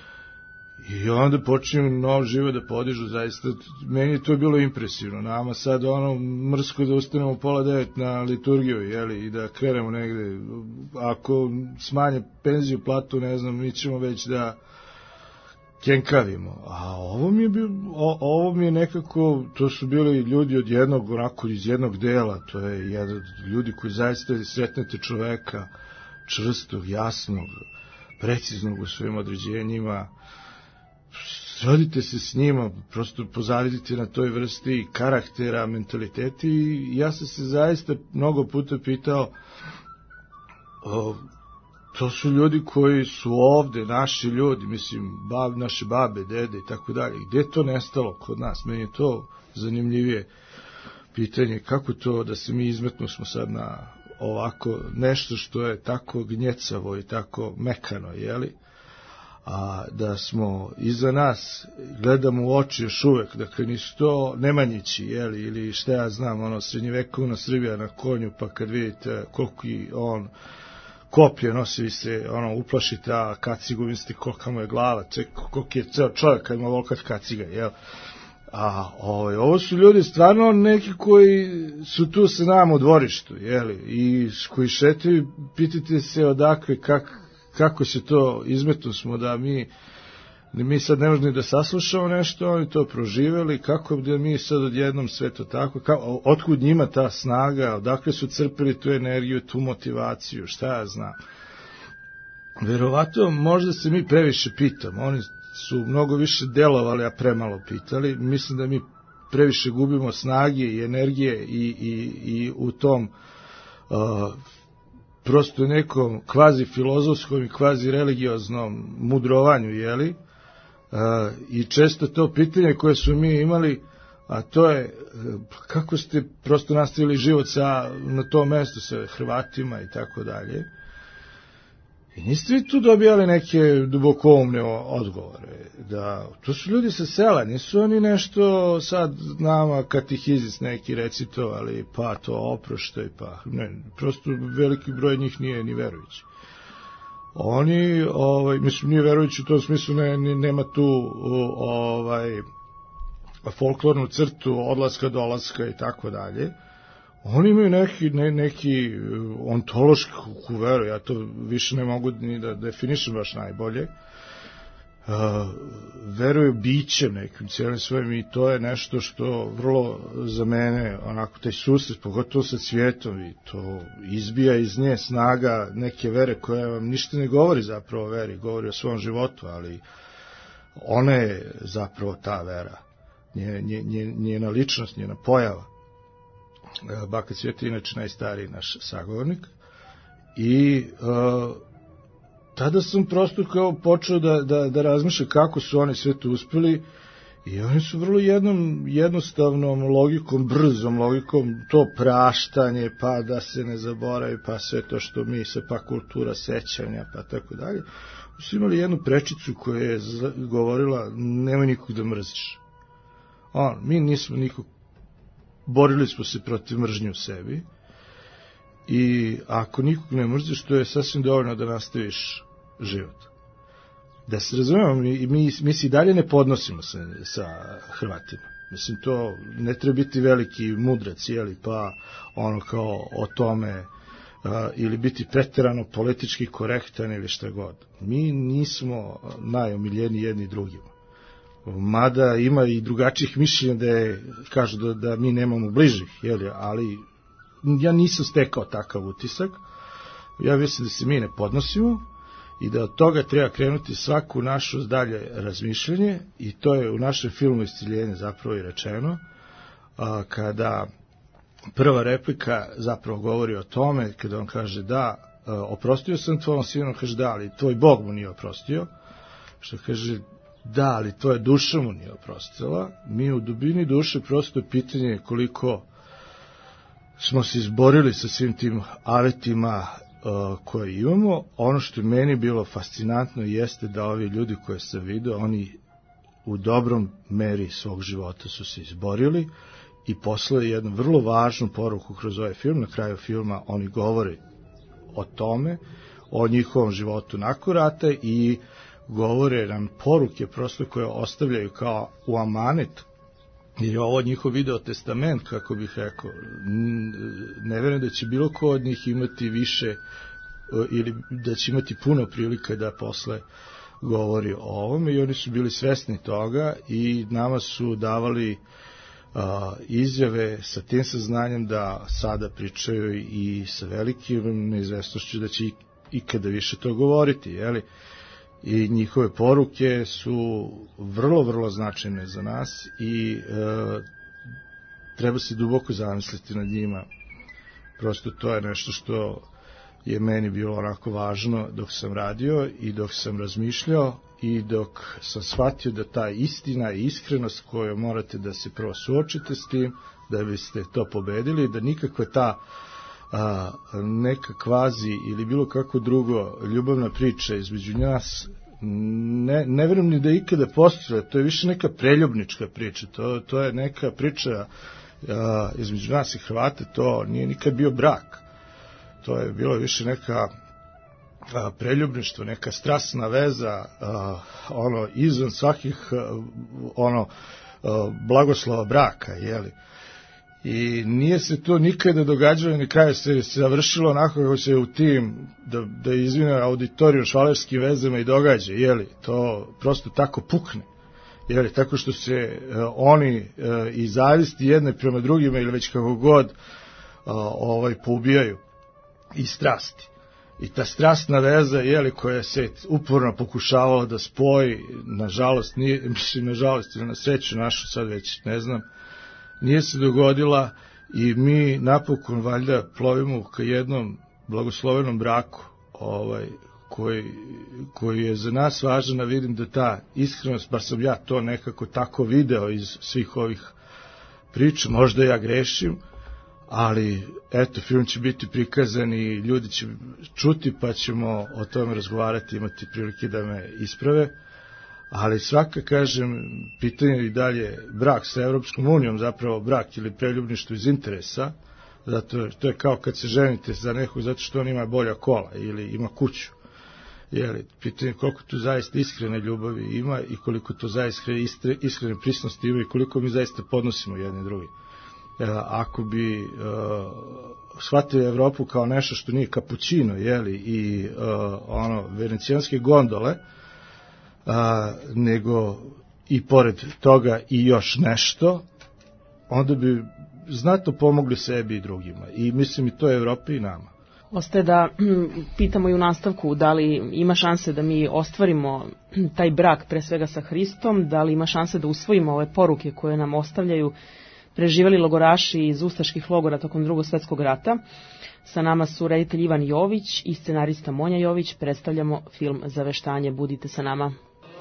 i onda počinju nov život da podižu, zaista meni je to bilo impresivno, nama sad ono mrsko da ustanemo pola devet na liturgiju, jeli, i da krenemo negde, ako smanje penziju, platu, ne znam, mi ćemo već da kenkavimo, a ovo mi je bilo, o, ovo mi je nekako, to su bili ljudi od jednog, onako iz jednog dela, to je jedan, ljudi koji zaista sretnete čoveka čvrstog, jasnog, preciznog u svojim određenjima, srodite se s njima, prosto pozavidite na toj vrsti karaktera, mentaliteti i ja sam se zaista mnogo puta pitao, o, to su ljudi koji su ovde, naši ljudi, mislim, bab, naše babe, dede i tako dalje. Gde je to nestalo kod nas? Meni je to zanimljivije pitanje, kako to da se mi izmetno smo sad na ovako nešto što je tako gnjecavo i tako mekano, jeli? A da smo iza nas, gledamo u oči još uvek, dakle nisu to Nemanjići, jeli, ili šta ja znam, ono, srednjevekovna Srbija na konju, pa kad vidite koliko on koplje nosi, vi se, ono, uplašite, a kacigu, mislite kolika mu je glava, koliko je ceo čovjek kad ima volkat kaciga, jel? A ovaj, ovo su ljudi stvarno neki koji su tu sa nama u dvorištu, jeli, i koji šetaju, pitate se odakle, kak, kako se to izmetno smo da mi, da mi sad ne možemo da saslušamo nešto, oni to proživeli, kako da mi sad odjednom sve to tako, kako, otkud njima ta snaga, odakle su crpili tu energiju, tu motivaciju, šta ja znam. Verovatno, možda se mi previše pitamo, oni su mnogo više delovali, a premalo pitali. Mislim da mi previše gubimo snage i energije i, i, i u tom uh, prosto nekom kvazi filozofskom i kvazi religioznom mudrovanju, jeli? Uh, I često to pitanje koje su mi imali, a to je uh, kako ste prosto nastavili život sa, na tom mestu sa Hrvatima i tako dalje. I niste vi tu dobijali neke dubokoumne odgovore, da to su ljudi sa sela, nisu oni nešto sad nama katehizis neki recitovali, pa to oproštaj, pa ne, prosto veliki broj njih nije ni verujući. Oni, ovaj, mislim, nije verujući u tom smislu, ne, ne, nema tu ovaj, folklornu crtu, odlaska, dolaska i tako dalje. Oni imaju neki, ne, neki ontološku veru, ja to više ne mogu ni da definišem baš najbolje. Uh, veruju bićem nekim cijelim svojim i to je nešto što vrlo za mene, onako, taj susret, pogotovo sa cvijetom, i to izbija iz nje snaga neke vere koja vam ništa ne govori zapravo o veri, govori o svom životu, ali ona je zapravo ta vera, njena, njena, njena ličnost, njena pojava. Baka Cvijeta je inače najstariji naš sagovornik i uh, tada sam prosto kao počeo da, da, da razmišljam kako su oni sve to uspeli i oni su vrlo jednom jednostavnom logikom, brzom logikom, to praštanje, pa da se ne zaboravi, pa sve to što mi se, pa kultura sećanja, pa tako dalje. Su imali jednu prečicu koja je govorila nemoj nikog da mrziš. On, mi nismo nikog, borili smo se protiv mržnje u sebi i ako nikog ne mrziš, to je sasvim dovoljno da nastaviš život. Da se razumemo, mi, mi, mi se i dalje ne podnosimo sa, sa Hrvatima. Mislim, to ne treba biti veliki mudrac, jeli, pa ono kao o tome a, ili biti preterano politički korektan ili šta god. Mi nismo najomiljeniji jedni drugima. Mada ima i drugačijih mišljenja da je, kažu da, da mi nemamo bližih, jeli, ali ja nisam stekao takav utisak. Ja mislim da se mi ne podnosimo i da od toga treba krenuti svaku našu dalje razmišljanje i to je u našem filmu Isciljenje zapravo i rečeno, a, kada prva replika zapravo govori o tome, kada on kaže da, a, oprostio sam tvojom sinu, kaže da, ali tvoj Bog mu nije oprostio, što kaže da, ali tvoja duša mu nije oprostila. Mi u dubini duše prosto pitanje koliko smo se izborili sa svim tim avetima uh, koje imamo. Ono što je meni bilo fascinantno jeste da ovi ljudi koje sam vidio, oni u dobrom meri svog života su se izborili i poslali jednu vrlo važnu poruku kroz ovaj film. Na kraju filma oni govore o tome, o njihovom životu nakon rata i govore nam poruke prosto koje ostavljaju kao u amanet, jer je ovo njihov video testament, kako bih rekao. Ne verujem da će bilo ko od njih imati više ili da će imati puno prilika da posle govori o ovome i oni su bili svesni toga i nama su davali a, izjave sa tim saznanjem da sada pričaju i sa velikim neizvestnošću da će ikada više to govoriti, jeli? i njihove poruke su vrlo, vrlo značajne za nas i e, treba se duboko zamisliti nad njima. Prosto to je nešto što je meni bilo onako važno dok sam radio i dok sam razmišljao i dok sam shvatio da ta istina i iskrenost koju morate da se prvo suočite s tim, da biste to pobedili, da nikakva ta a, neka kvazi ili bilo kako drugo ljubavna priča između nas ne, ne verujem ni da ikada postoje, to je više neka preljubnička priča, to, to je neka priča a, između nas i Hrvata, to nije nikad bio brak, to je bilo više neka a, preljubništvo, neka strasna veza, a, ono izvan svakih a, ono a, blagoslova braka, jeli. I nije se to nikada događalo, na kraju se, se završilo onako kako se u tim, da, da izvine auditoriju švalerskim vezama i događa, jeli, to prosto tako pukne, jeli, tako što se uh, oni uh, i zavisti jedne prema drugima ili već kako god uh, ovaj, poubijaju i strasti. I ta strastna veza, jeli, koja se uporno pokušavala da spoji, nažalost, nije, mislim, nažalost, ili na sreću našu, sad već ne znam, nije se dogodila i mi napokon valjda plovimo ka jednom blagoslovenom braku ovaj, koji, koji je za nas važan, a vidim da ta iskrenost, bar sam ja to nekako tako video iz svih ovih priča, možda ja grešim, ali eto, film će biti prikazan i ljudi će čuti pa ćemo o tome razgovarati, imati prilike da me isprave. Ali svaka, kažem, pitanje je i dalje brak sa Evropskom unijom, zapravo brak ili preljubništvo iz interesa, zato to je kao kad se ženite za nekog zato što on ima bolja kola ili ima kuću. Jeli, pitanje je koliko tu zaista iskrene ljubavi ima i koliko to zaista iskrene prisnosti ima i koliko mi zaista podnosimo jedni drugi. E, ako bi uh, shvatili Evropu kao nešto što nije kapućino, jeli, i uh, ono, venecijanske gondole, A, nego i pored toga i još nešto, onda bi znatno pomogli sebi i drugima. I mislim i to je Evropi i nama. Ostaje da pitamo i u nastavku da li ima šanse da mi ostvarimo taj brak pre svega sa Hristom, da li ima šanse da usvojimo ove poruke koje nam ostavljaju preživeli logoraši iz ustaških logora tokom Drugog svjetskog rata. Sa nama su reditelj Ivan Jović i scenarista Monja Jović. Predstavljamo film Zaveštanje. Budite sa nama.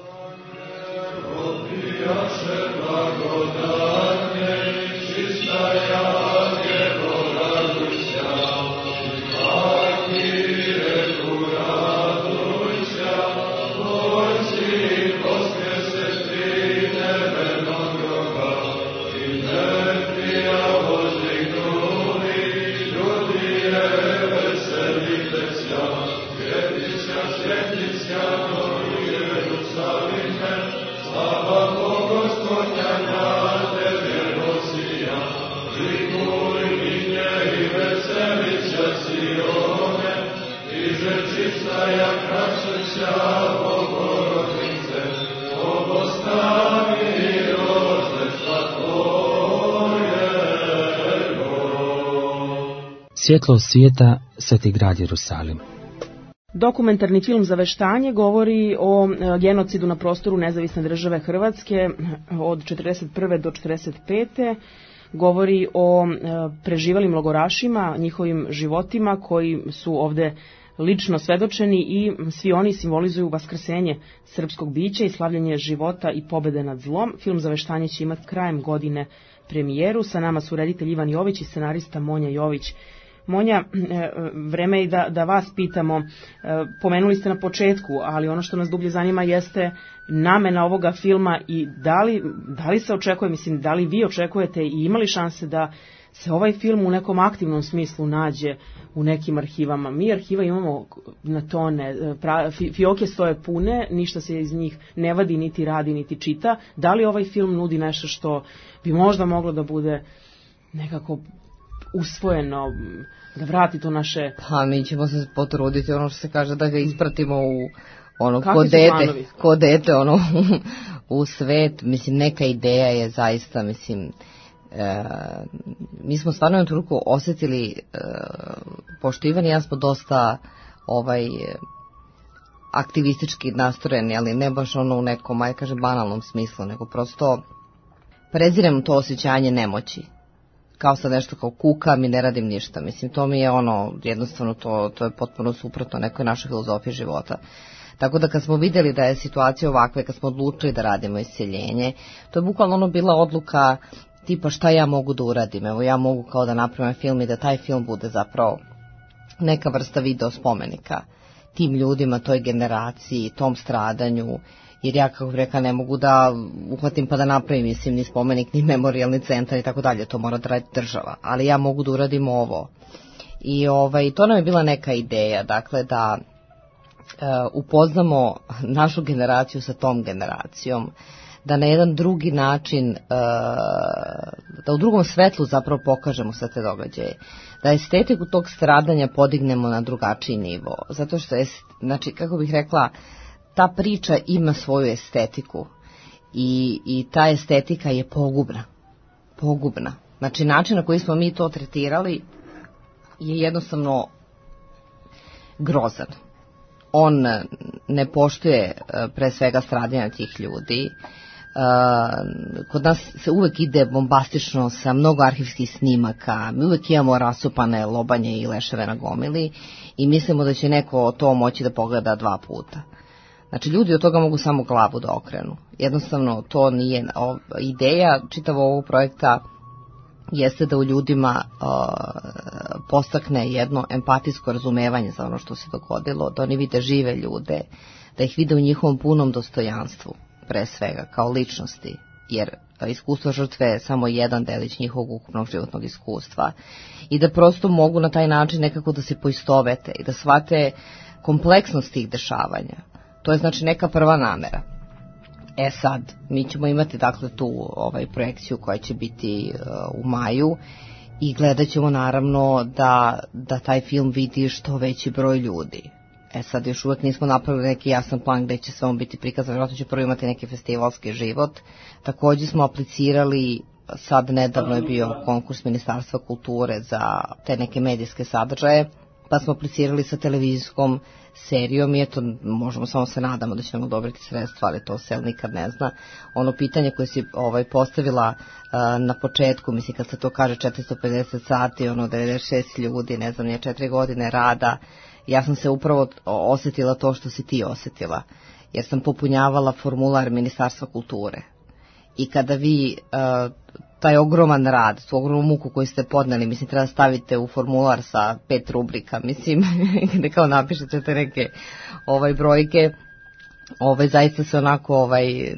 Svjetlo svijeta, Sveti grad Jerusalim. Dokumentarni film Zaveštanje govori o genocidu na prostoru nezavisne države Hrvatske od četrdeset prve do četrdeset pete Govori o preživelim logorašima, njihovim životima koji su ovde lično svedočeni i svi oni simbolizuju vaskrsenje srpskog bića i slavljenje života i pobede nad zlom. Film Zaveštanje će imati krajem godine premijeru. Sa nama su reditelj Ivan Jović i scenarista Monja Jović. Monja, vreme je da, da vas pitamo, pomenuli ste na početku, ali ono što nas dublje zanima jeste namena ovoga filma i da li, da li se očekuje, mislim, da li vi očekujete i imali šanse da se ovaj film u nekom aktivnom smislu nađe u nekim arhivama. Mi arhiva imamo na tone, pra, fioke stoje pune, ništa se iz njih ne vadi, niti radi, niti čita. Da li ovaj film nudi nešto što bi možda moglo da bude nekako usvojeno, da vrati to naše... Pa mi ćemo se potruditi, ono što se kaže, da ga ispratimo u ono, ko dete, ko dete ono, u svet. Mislim, neka ideja je zaista, mislim, e, mi smo stvarno na truku osjetili, e, pošto Ivan i ja smo dosta ovaj, aktivistički nastrojeni, ali ne baš ono u nekom, aj kažem, banalnom smislu, nego prosto prezirem to osjećanje nemoći. Kao sad nešto kao kukam i ne radim ništa. Mislim, to mi je ono, jednostavno to, to je potpuno suprotno nekoj našoj filozofiji života. Tako da kad smo vidjeli da je situacija ovakva, kad smo odlučili da radimo isceljenje, to je bukvalno ono bila odluka tipa šta ja mogu da uradim. Evo ja mogu kao da napravim film i da taj film bude zapravo neka vrsta video spomenika tim ljudima, toj generaciji, tom stradanju, jer ja kako rekla ne mogu da uhvatim pa da napravim, mislim, ni spomenik, ni memorijalni centar i tako dalje, to mora da radi država, ali ja mogu da uradim ovo. I ovaj, to nam je bila neka ideja, dakle da uh, upoznamo našu generaciju sa tom generacijom, da na jedan drugi način, uh, da u drugom svetlu zapravo pokažemo sve te događaje, da estetiku tog stradanja podignemo na drugačiji nivo, zato što je, znači, kako bih rekla, ta priča ima svoju estetiku i, i ta estetika je pogubna, pogubna. Znači, način na koji smo mi to tretirali je jednostavno grozan. On ne poštuje pre svega stradanja tih ljudi. Kod nas se uvek ide bombastično sa mnogo arhivskih snimaka, mi uvek imamo rasupane lobanje i leševe na gomili i mislimo da će neko to moći da pogleda dva puta. Znači, ljudi od toga mogu samo glavu da okrenu. Jednostavno, to nije ideja čitavog ovog projekta, jeste da u ljudima uh, postakne jedno empatijsko razumevanje za ono što se dogodilo, da oni vide žive ljude, da ih vide u njihovom punom dostojanstvu, pre svega, kao ličnosti, jer iskustvo žrtve je samo jedan delić njihovog ukupnog životnog iskustva i da prosto mogu na taj način nekako da se poistovete i da shvate kompleksnost tih dešavanja. To je znači neka prva namera. E sad, mi ćemo imati dakle tu ovaj projekciju koja će biti uh, u maju i gledat ćemo naravno da, da taj film vidi što veći broj ljudi. E sad, još uvek nismo napravili neki jasan plan gde će sve on biti prikazan, vjerojatno će prvo imati neki festivalski život. Također smo aplicirali, sad nedavno je bio konkurs Ministarstva kulture za te neke medijske sadržaje, pa smo aplicirali sa televizijskom serijom i eto, možemo samo se nadamo da ćemo dobiti sredstva, ali to se nikad ne zna. Ono pitanje koje si ovaj, postavila uh, na početku, mislim kad se to kaže četiristo pedeset sati, ono devedeset šest ljudi, ne znam, nije četiri godine rada, ja sam se upravo osjetila to što si ti osjetila, jer sam popunjavala formular Ministarstva kulture. I kada vi uh, taj ogroman rad, tu ogromnu muku koju ste podneli, mislim, treba stavite u formular sa pet rubrika, mislim, gde kao napišete te neke ovaj, brojke, ovaj, zaista se onako ovaj,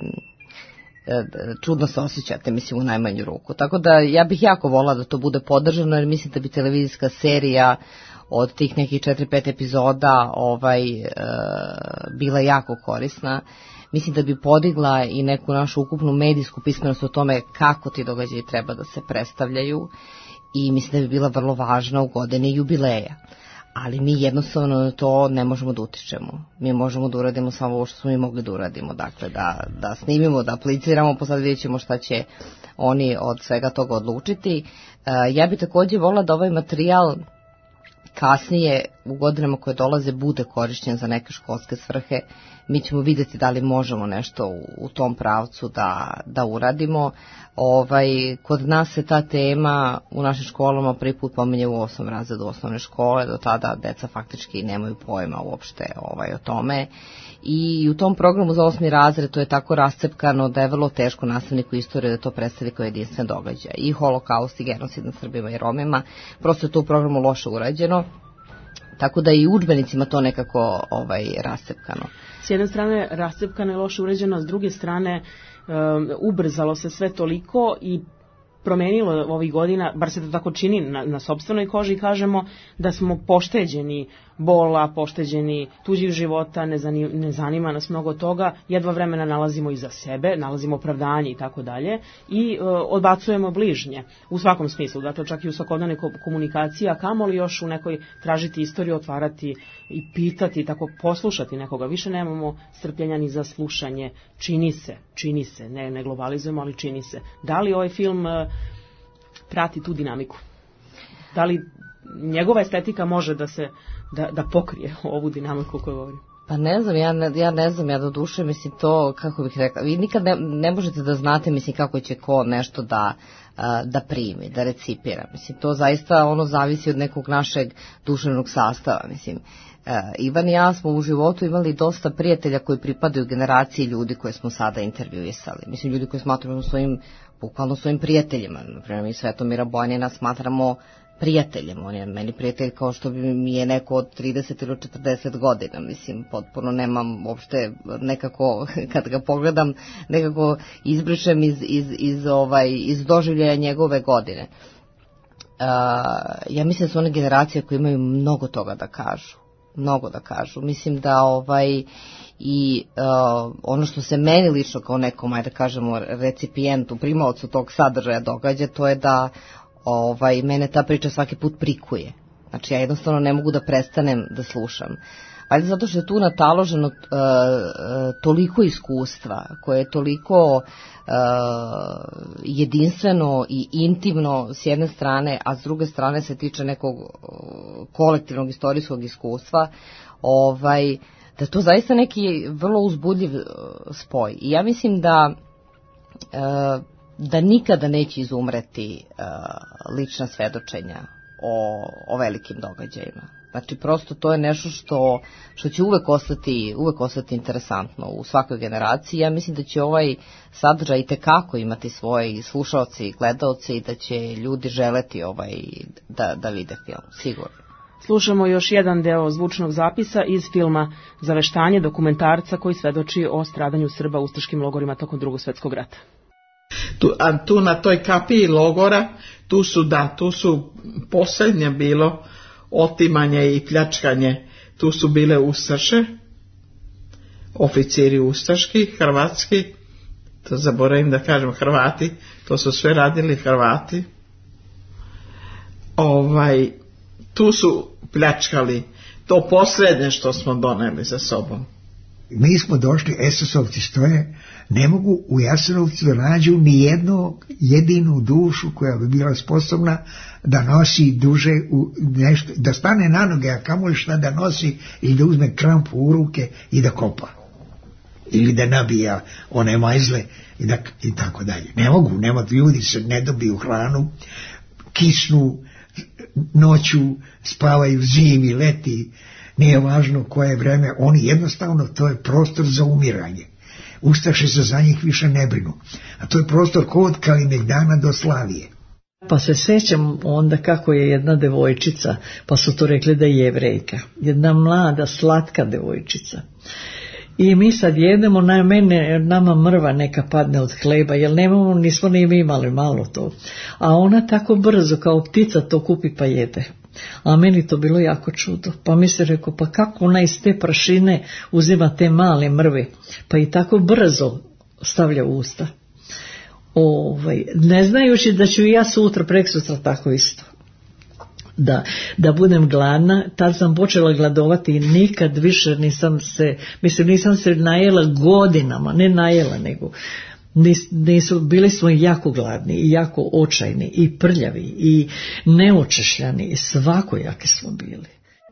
čudno se osjećate, mislim, u najmanju ruku. Tako da ja bih jako volila da to bude podržano, jer mislim da bi televizijska serija od tih nekih četiri pet epizoda ovaj, e, bila jako korisna. Mislim da bi podigla i neku našu ukupnu medijsku pismenost o tome kako ti događaji treba da se predstavljaju i mislim da bi bila vrlo važna u godini jubileja. Ali mi jednostavno na to ne možemo da utičemo. Mi možemo da uradimo samo ovo što smo mi mogli da uradimo. Dakle, da, da snimimo, da apliciramo, pa sad vidjet ćemo šta će oni od svega toga odlučiti. E, ja bi također volila da ovaj materijal kasnije u godinama koje dolaze bude korišćen za neke školske svrhe. Mi ćemo vidjeti da li možemo nešto u, u tom pravcu da, da uradimo. Ovaj, kod nas se ta tema u našim školama prvi put pominje u osmom razredu osnovne škole, do tada deca faktički nemaju pojma uopšte ovaj, o tome. I u tom programu za osmi razred to je tako rascepkano da je vrlo teško nastavniku istorije da to predstavi kao jedinstven događaj. I holokaust i genocid nad Srbima i Romima, prosto je to u programu loše urađeno, tako da i u udžbenicima to nekako ovaj, rascepkano. S jedne strane rascepkano i loše urađeno, a s druge strane um, ubrzalo se sve toliko i promenilo ovih godina, bar se to tako čini na, na sopstvenoj koži, kažemo da smo pošteđeni bola, pošteđeni tuđih života, ne, zani, ne zanima nas mnogo toga, jedva vremena nalazimo iza sebe, nalazimo opravdanje i tako dalje i e, odbacujemo bližnje u svakom smislu, dakle čak i u svakodnevnoj komunikaciji, a kamoli još u nekoj tražiti istoriju, otvarati i pitati, tako poslušati nekoga. Više nemamo strpljenja ni za slušanje, čini se, čini se, ne, ne globalizujemo, ali čini se. Da li ovaj film e, prati tu dinamiku? Da li njegova estetika može da se da, da pokrije ovu dinamiku koju govorim? Pa ne znam, ja ne, ja ne znam, ja do duše, mislim, to, kako bih rekla, vi nikad ne, ne možete da znate, mislim, kako će ko nešto da, da primi, da recipira. Mislim, to zaista ono zavisi od nekog našeg duševnog sastava, mislim. Ivan i ja smo u životu imali dosta prijatelja koji pripadaju generaciji ljudi koje smo sada intervjuisali. Mislim, ljudi koji smatramo svojim, bukvalno svojim prijateljima. Naprimjer, mi Svetomira Bojanina smatramo prijateljem. On je meni prijatelj kao što bi mi je neko od trideset ili četrdeset godina. Mislim, potpuno nemam uopšte nekako, kad ga pogledam, nekako izbrišem iz, iz, iz, ovaj, iz doživljaja njegove godine. Uh, ja mislim da su one generacije koje imaju mnogo toga da kažu. Mnogo da kažu. Mislim da ovaj i uh, ono što se meni lično kao nekom, ajde da kažemo, recipijentu, primaocu tog sadržaja događa, to je da ovaj, mene ta priča svaki put prikuje. Znači ja jednostavno ne mogu da prestanem da slušam. Valjda zato što je tu nataloženo uh, toliko iskustva, koje je toliko uh, jedinstveno i intimno s jedne strane, a s druge strane se tiče nekog uh, kolektivnog istorijskog iskustva, ovaj, da je to zaista neki vrlo uzbudljiv uh, spoj. I ja mislim da uh, da nikada neće izumreti uh, lična svedočenja o, o velikim događajima. Znači, prosto to je nešto što, što će uvek ostati, uvek ostati interesantno u svakoj generaciji. Ja mislim da će ovaj sadržaj itekako imati svoje slušaoce i gledaoce i da će ljudi želeti ovaj, da, da vide film, sigurno. Slušamo još jedan deo zvučnog zapisa iz filma Zaveštanje, dokumentarca koji svedoči o stradanju Srba u ustaškim logorima tokom Drugog svjetskog rata. Tu, a tu na toj kapiji logora, tu su, da, tu su posljednje bilo otimanje i pljačkanje, tu su bile ustaše, oficiri ustaški, hrvatski, to zaboravim da kažem Hrvati, to su sve radili Hrvati. Ovaj, tu su pljačkali, to posljednje što smo doneli za sobom. Mi smo došli, es es ovci stoje, ne mogu u Jasenovcu da nađu ni jednu jedinu dušu koja bi bila sposobna da nosi duže u nešto, da stane na noge, a kamoli šta da nosi ili da uzme krampu u ruke i da kopa. Ili da nabija one majzle i, da, i tako dalje. Ne mogu, nema, ljudi se ne dobiju hranu, kisnu noću, spavaju zimi, leti, nije važno koje vreme, oni jednostavno, to je prostor za umiranje. Ustaše se za njih više ne brinu. A to je prostor kod Kalimegdana do Slavije. Pa se sećam onda kako je jedna devojčica, pa su to rekli da je Jevrejka, jedna mlada, slatka devojčica. I mi sad jedemo, na mene, nama mrva neka padne od hleba, jer nemamo, nismo ni mi imali malo to. A ona tako brzo, kao ptica, to kupi pa jede. A meni to bilo jako čudo. Pa mi se rekao, pa kako ona iz te prašine uzima te male mrve, pa i tako brzo stavlja u usta. Ovaj, ne znajući da ću i ja sutra, preksutra tako isto. Da, da budem gladna, tad sam počela gladovati i nikad više nisam se, mislim nisam se najela godinama, ne najela nego nis, nisu, bili smo jako gladni i jako očajni i prljavi i neočešljani i svakojaki smo bili.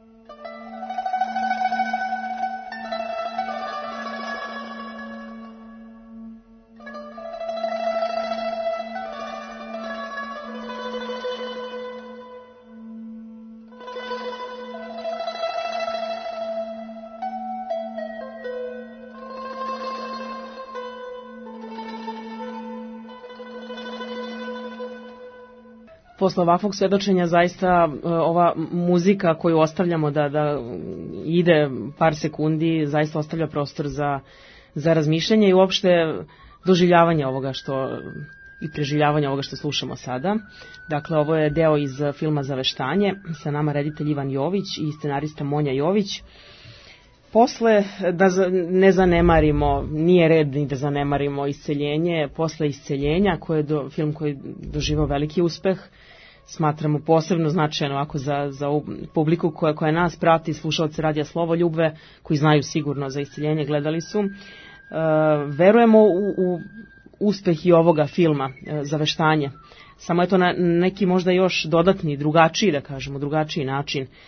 Posle ovakvog svedočenja zaista ova muzika koju ostavljamo da, da ide par sekundi zaista ostavlja prostor za, za razmišljanje i uopšte doživljavanje ovoga što i preživljavanje ovoga što slušamo sada. Dakle, ovo je deo iz filma Zaveštanje, sa nama reditelj Ivan Jović i scenarista Monja Jović. Posle, da ne zanemarimo, nije red ni da zanemarimo isceljenje, posle isceljenja, koje je do, film koji je doživao veliki uspeh, smatramo posebno značajno ovako za, za publiku koja, koja nas prati, slušalce Radija Slovoljube, koji znaju sigurno za isceljenje, gledali su. E, verujemo u, u uspeh i ovoga filma, e, Zaveštanje. Samo je to na neki možda još dodatni, drugačiji, da kažemo, drugačiji način.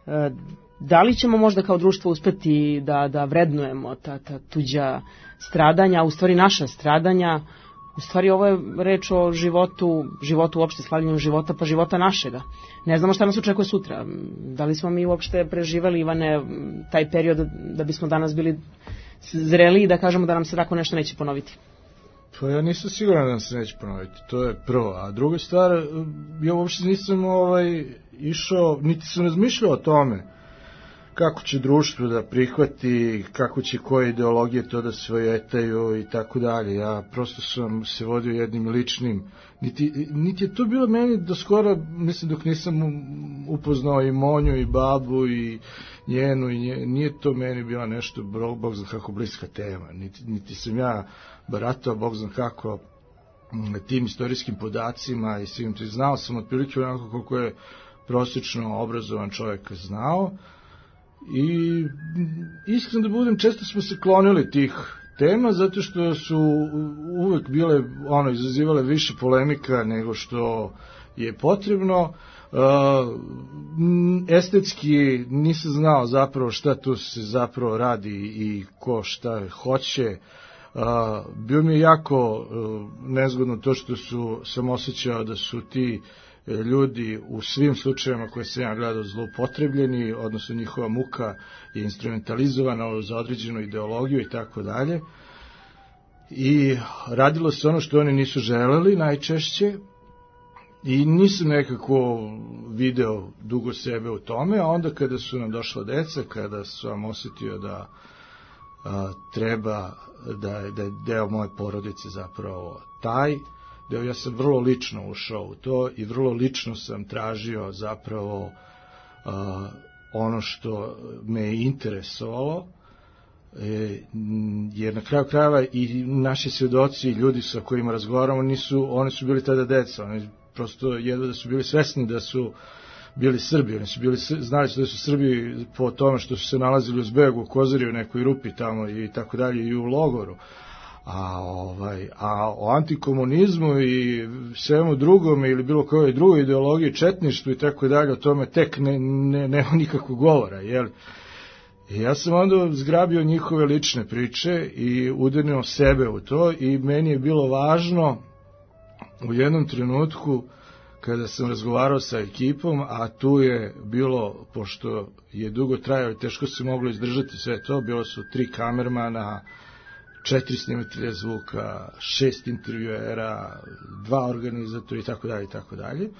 Da li ćemo možda kao društvo uspeti da, da vrednujemo ta, ta tuđa stradanja, u stvari naša stradanja? U stvari ovo je reč o životu, životu uopšte, slavljenju života, pa života našega. Ne znamo šta nas očekuje sutra. Da li smo mi uopšte preživali, Ivane, taj period da bismo danas bili zreli i da kažemo da nam se tako nešto neće ponoviti? Pa ja nisam siguran da nam se neće ponoviti, to je prvo. A druga stvar, ja uopšte nisam ovaj, išao, niti sam razmišljao o tome kako će društvo da prihvati, kako će koje ideologije to da svojetaju i tako dalje. Ja prosto sam se vodio jednim ličnim, niti, niti je to bilo meni do skoro, mislim dok nisam upoznao i Monju i babu i njenu, i nje, nije to meni bilo nešto, bog zna kako bliska tema, niti, niti sam ja baratao, bog zna kako, tim istorijskim podacima i svim, znao sam otprilike onako koliko je prosječno obrazovan čovjek znao. I iskreno da budem, često smo se klonili tih tema zato što su uvek bile, ono, izazivale više polemika nego što je potrebno. Uh, estetski nisam znao zapravo šta tu se zapravo radi i ko šta hoće. Uh, bio mi je jako uh, nezgodno to što su, sam osjećao da su ti ljudi u svim slučajevima koje sam ja gledao zloupotrebljeni, odnosno njihova muka je instrumentalizovana za određenu ideologiju i tako dalje. I radilo se ono što oni nisu želeli najčešće i nisam nekako video dugo sebe u tome, a onda kada su nam došla deca, kada sam osjetio da a, treba, da, da je deo moje porodice zapravo taj, da ja sam vrlo lično ušao u to i vrlo lično sam tražio zapravo uh, ono što me je interesovalo, e, jer na kraju krajeva i naši svjedoci, ljudi sa kojima razgovaramo, nisu, oni su bili tada deca, oni prosto jedva da su bili svesni da su bili Srbi, oni su bili, znali su da su Srbi po tome što su se nalazili u Zbegu, u Kozari, u nekoj rupi tamo i tako dalje i u logoru. A, ovaj, a o antikomunizmu i svemu drugome ili bilo kojoj drugoj ideologiji, četništvu i tako dalje, o tome tek ne, ne, nema nikakvog govora, jel? I ja sam onda zgrabio njihove lične priče i udenio sebe u to i meni je bilo važno u jednom trenutku kada sam razgovarao sa ekipom, a tu je bilo, pošto je dugo trajao i teško se moglo izdržati sve to, bilo su tri kamermana, četiri snimatelja zvuka, šest intervjuera, dva organizatora i tako dalje i tako dalje.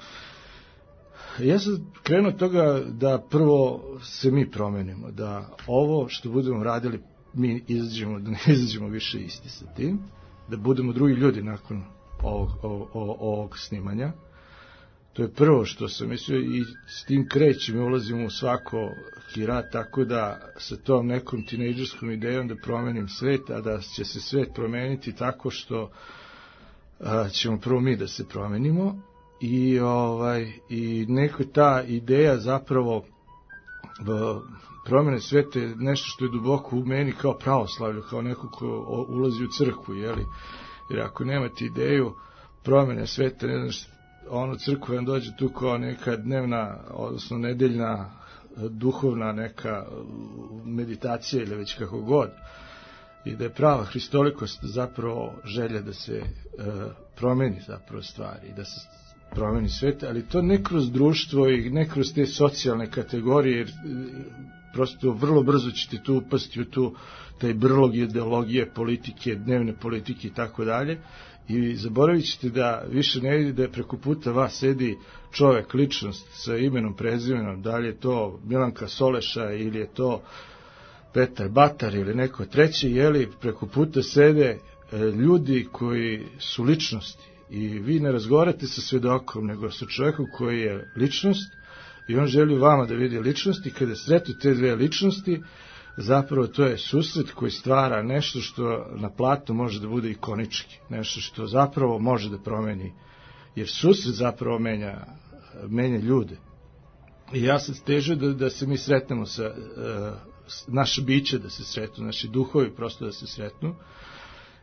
Ja sam krenuo toga da prvo se mi promenimo, da ovo što budemo radili mi izađemo, da ne izađemo više isti sa tim, da budemo drugi ljudi nakon ovog, ovog, ovog snimanja. To je prvo što sam mislio i s tim krećem i ulazim u svako hira, tako da sa tom nekom tinejdžerskom idejom da promenim svet, a da će se svet promeniti tako što a, ćemo prvo mi da se promenimo i, ovaj, i neko ta ideja zapravo v, promene sveta je nešto što je duboko u meni kao pravoslavlju, kao neko ko ulazi u crkvu, jeli? Jer ako nemate ideju promene sveta, ne znam što, ono crkva vam dođe tu kao neka dnevna, odnosno nedeljna duhovna neka meditacija ili već kako god, i da je prava hristolikost zapravo želja da se e, promeni zapravo stvari i da se promeni svet, ali to ne kroz društvo i ne kroz te socijalne kategorije, jer e, prosto vrlo brzo ćete tu upasti u tu taj brlog ideologije, politike, dnevne politike i tako dalje. I zaboravit ćete da više ne vidi da je preko puta vas sedi čovek, ličnost sa imenom, prezimenom, da li je to Milanka Soleša ili je to Petar Batar ili neko treći, jeli, preko puta sede e, ljudi koji su ličnosti i vi ne razgovarate sa svedokom, nego sa čovjekom koji je ličnost i on želi vama da vidi ličnost i kada sretu te dve ličnosti, zapravo to je susret koji stvara nešto što na platu može da bude ikonički, nešto što zapravo može da promeni, jer susret zapravo menja, menja ljude. I ja sam težio da, da se mi sretnemo sa uh, naše biće da se sretnu, naši duhovi prosto da se sretnu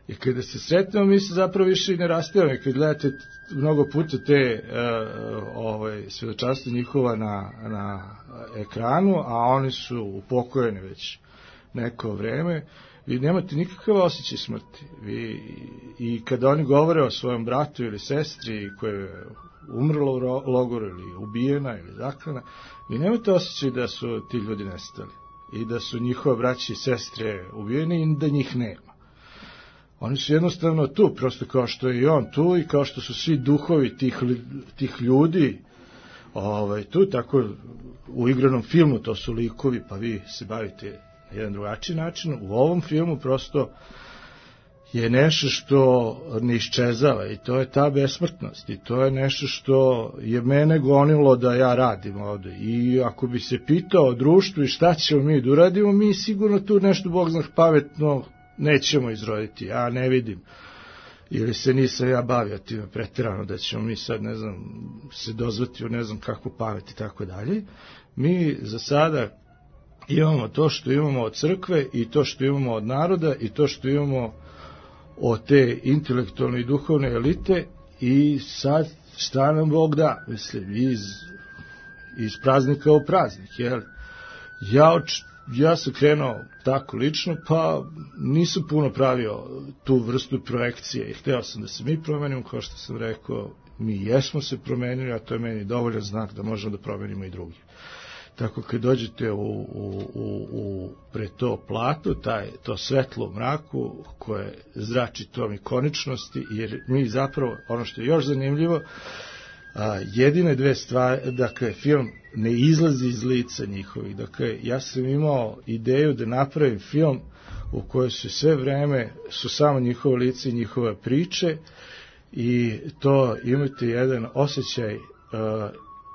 I kada se sretnemo, mi se zapravo više i ne rastajamo. I kad gledate mnogo puta te uh, ovaj, svedočanstva njihova na, na ekranu, a oni su upokojeni već neko vreme, vi nemate nikakav osjećaj smrti. Vi, i kada oni govore o svojom bratu ili sestri koja je umrla u logoru ili ubijena ili zaklana, vi nemate osjećaj da su ti ljudi nestali i da su njihove braće i sestre ubijeni i da njih nema. Oni su jednostavno tu, prosto kao što je i on tu i kao što su svi duhovi tih, tih ljudi ovaj, tu, tako u igranom filmu to su likovi, pa vi se bavite na jedan drugačiji način. U ovom filmu prosto je nešto što ne iščezava i to je ta besmrtnost i to je nešto što je mene gonilo da ja radim ovde. I ako bi se pitao o društvu i šta ćemo mi da uradimo, mi sigurno tu nešto, Bog zna, pametno nećemo izroditi. Ja ne vidim, ili se nisam ja bavio time preterano da ćemo mi sad, ne znam, se dozvati u ne znam kakvu pamet i tako dalje. Mi za sada imamo to što imamo od crkve i to što imamo od naroda i to što imamo od te intelektualne i duhovne elite i sad šta nam Bog da, mislim, iz, iz praznika u praznik, jel? Ja, oč, ja sam krenuo tako lično, pa nisam puno pravio tu vrstu projekcije i hteo sam da se mi promenimo, kao što sam rekao, mi jesmo se promenili, a to je meni dovoljan znak da možemo da promenimo i drugi. Tako kad dođete u, u, u, u pre to plato, taj, to svetlo u mraku koje zrači tom ikoničnosti, jer mi zapravo, ono što je još zanimljivo, a, jedine dve stvari, dakle, film ne izlazi iz lica njihovih. Dakle, ja sam imao ideju da napravim film u kojoj su sve vreme, su samo njihove lice i njihove priče i to imate jedan osjećaj a,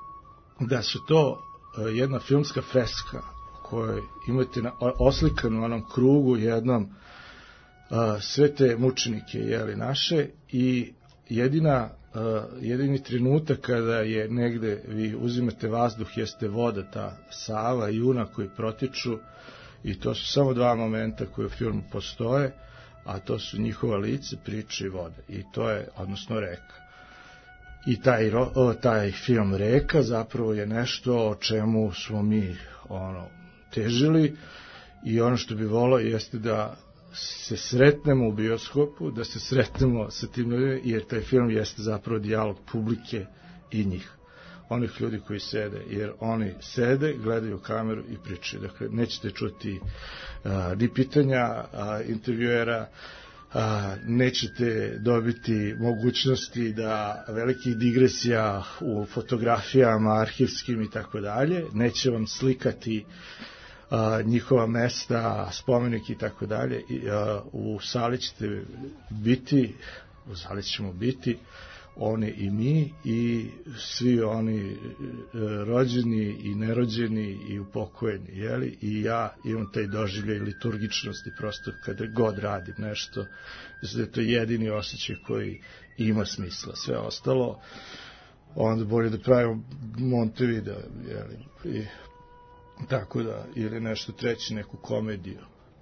da su to jedna filmska freska koju imate na, oslikanu u onom krugu jednom a, sve te mučenike jeli naše i jedina, a, jedini trenutak kada je negde vi uzimate vazduh jeste voda, ta Sava i Una koji protiču i to su samo dva momenta koji u filmu postoje, a to su njihova lice, priče i voda i to je, odnosno reka. I taj, taj film Reka zapravo je nešto o čemu smo mi ono, težili i ono što bi volao jeste da se sretnemo u bioskopu, da se sretnemo sa tim ljudima, jer taj film jeste zapravo dijalog publike i njih, onih ljudi koji sede, jer oni sede, gledaju kameru i pričaju. Dakle, nećete čuti a, ni pitanja a, intervjuera, A, nećete dobiti mogućnosti da velikih digresija u fotografijama, arhivskim i tako dalje, neće vam slikati a, njihova mesta, spomenike i tako dalje. U sali ćete biti, u sali ćemo biti oni i mi i svi oni rođeni i nerođeni i upokojeni, jeli? I ja imam taj doživljaj liturgičnosti prosto kada god radim nešto, mislim da je to jedini osjećaj koji ima smisla. Sve ostalo, onda bolje da pravimo Montevideo, jeli? I tako da, ili nešto treće, neku komediju.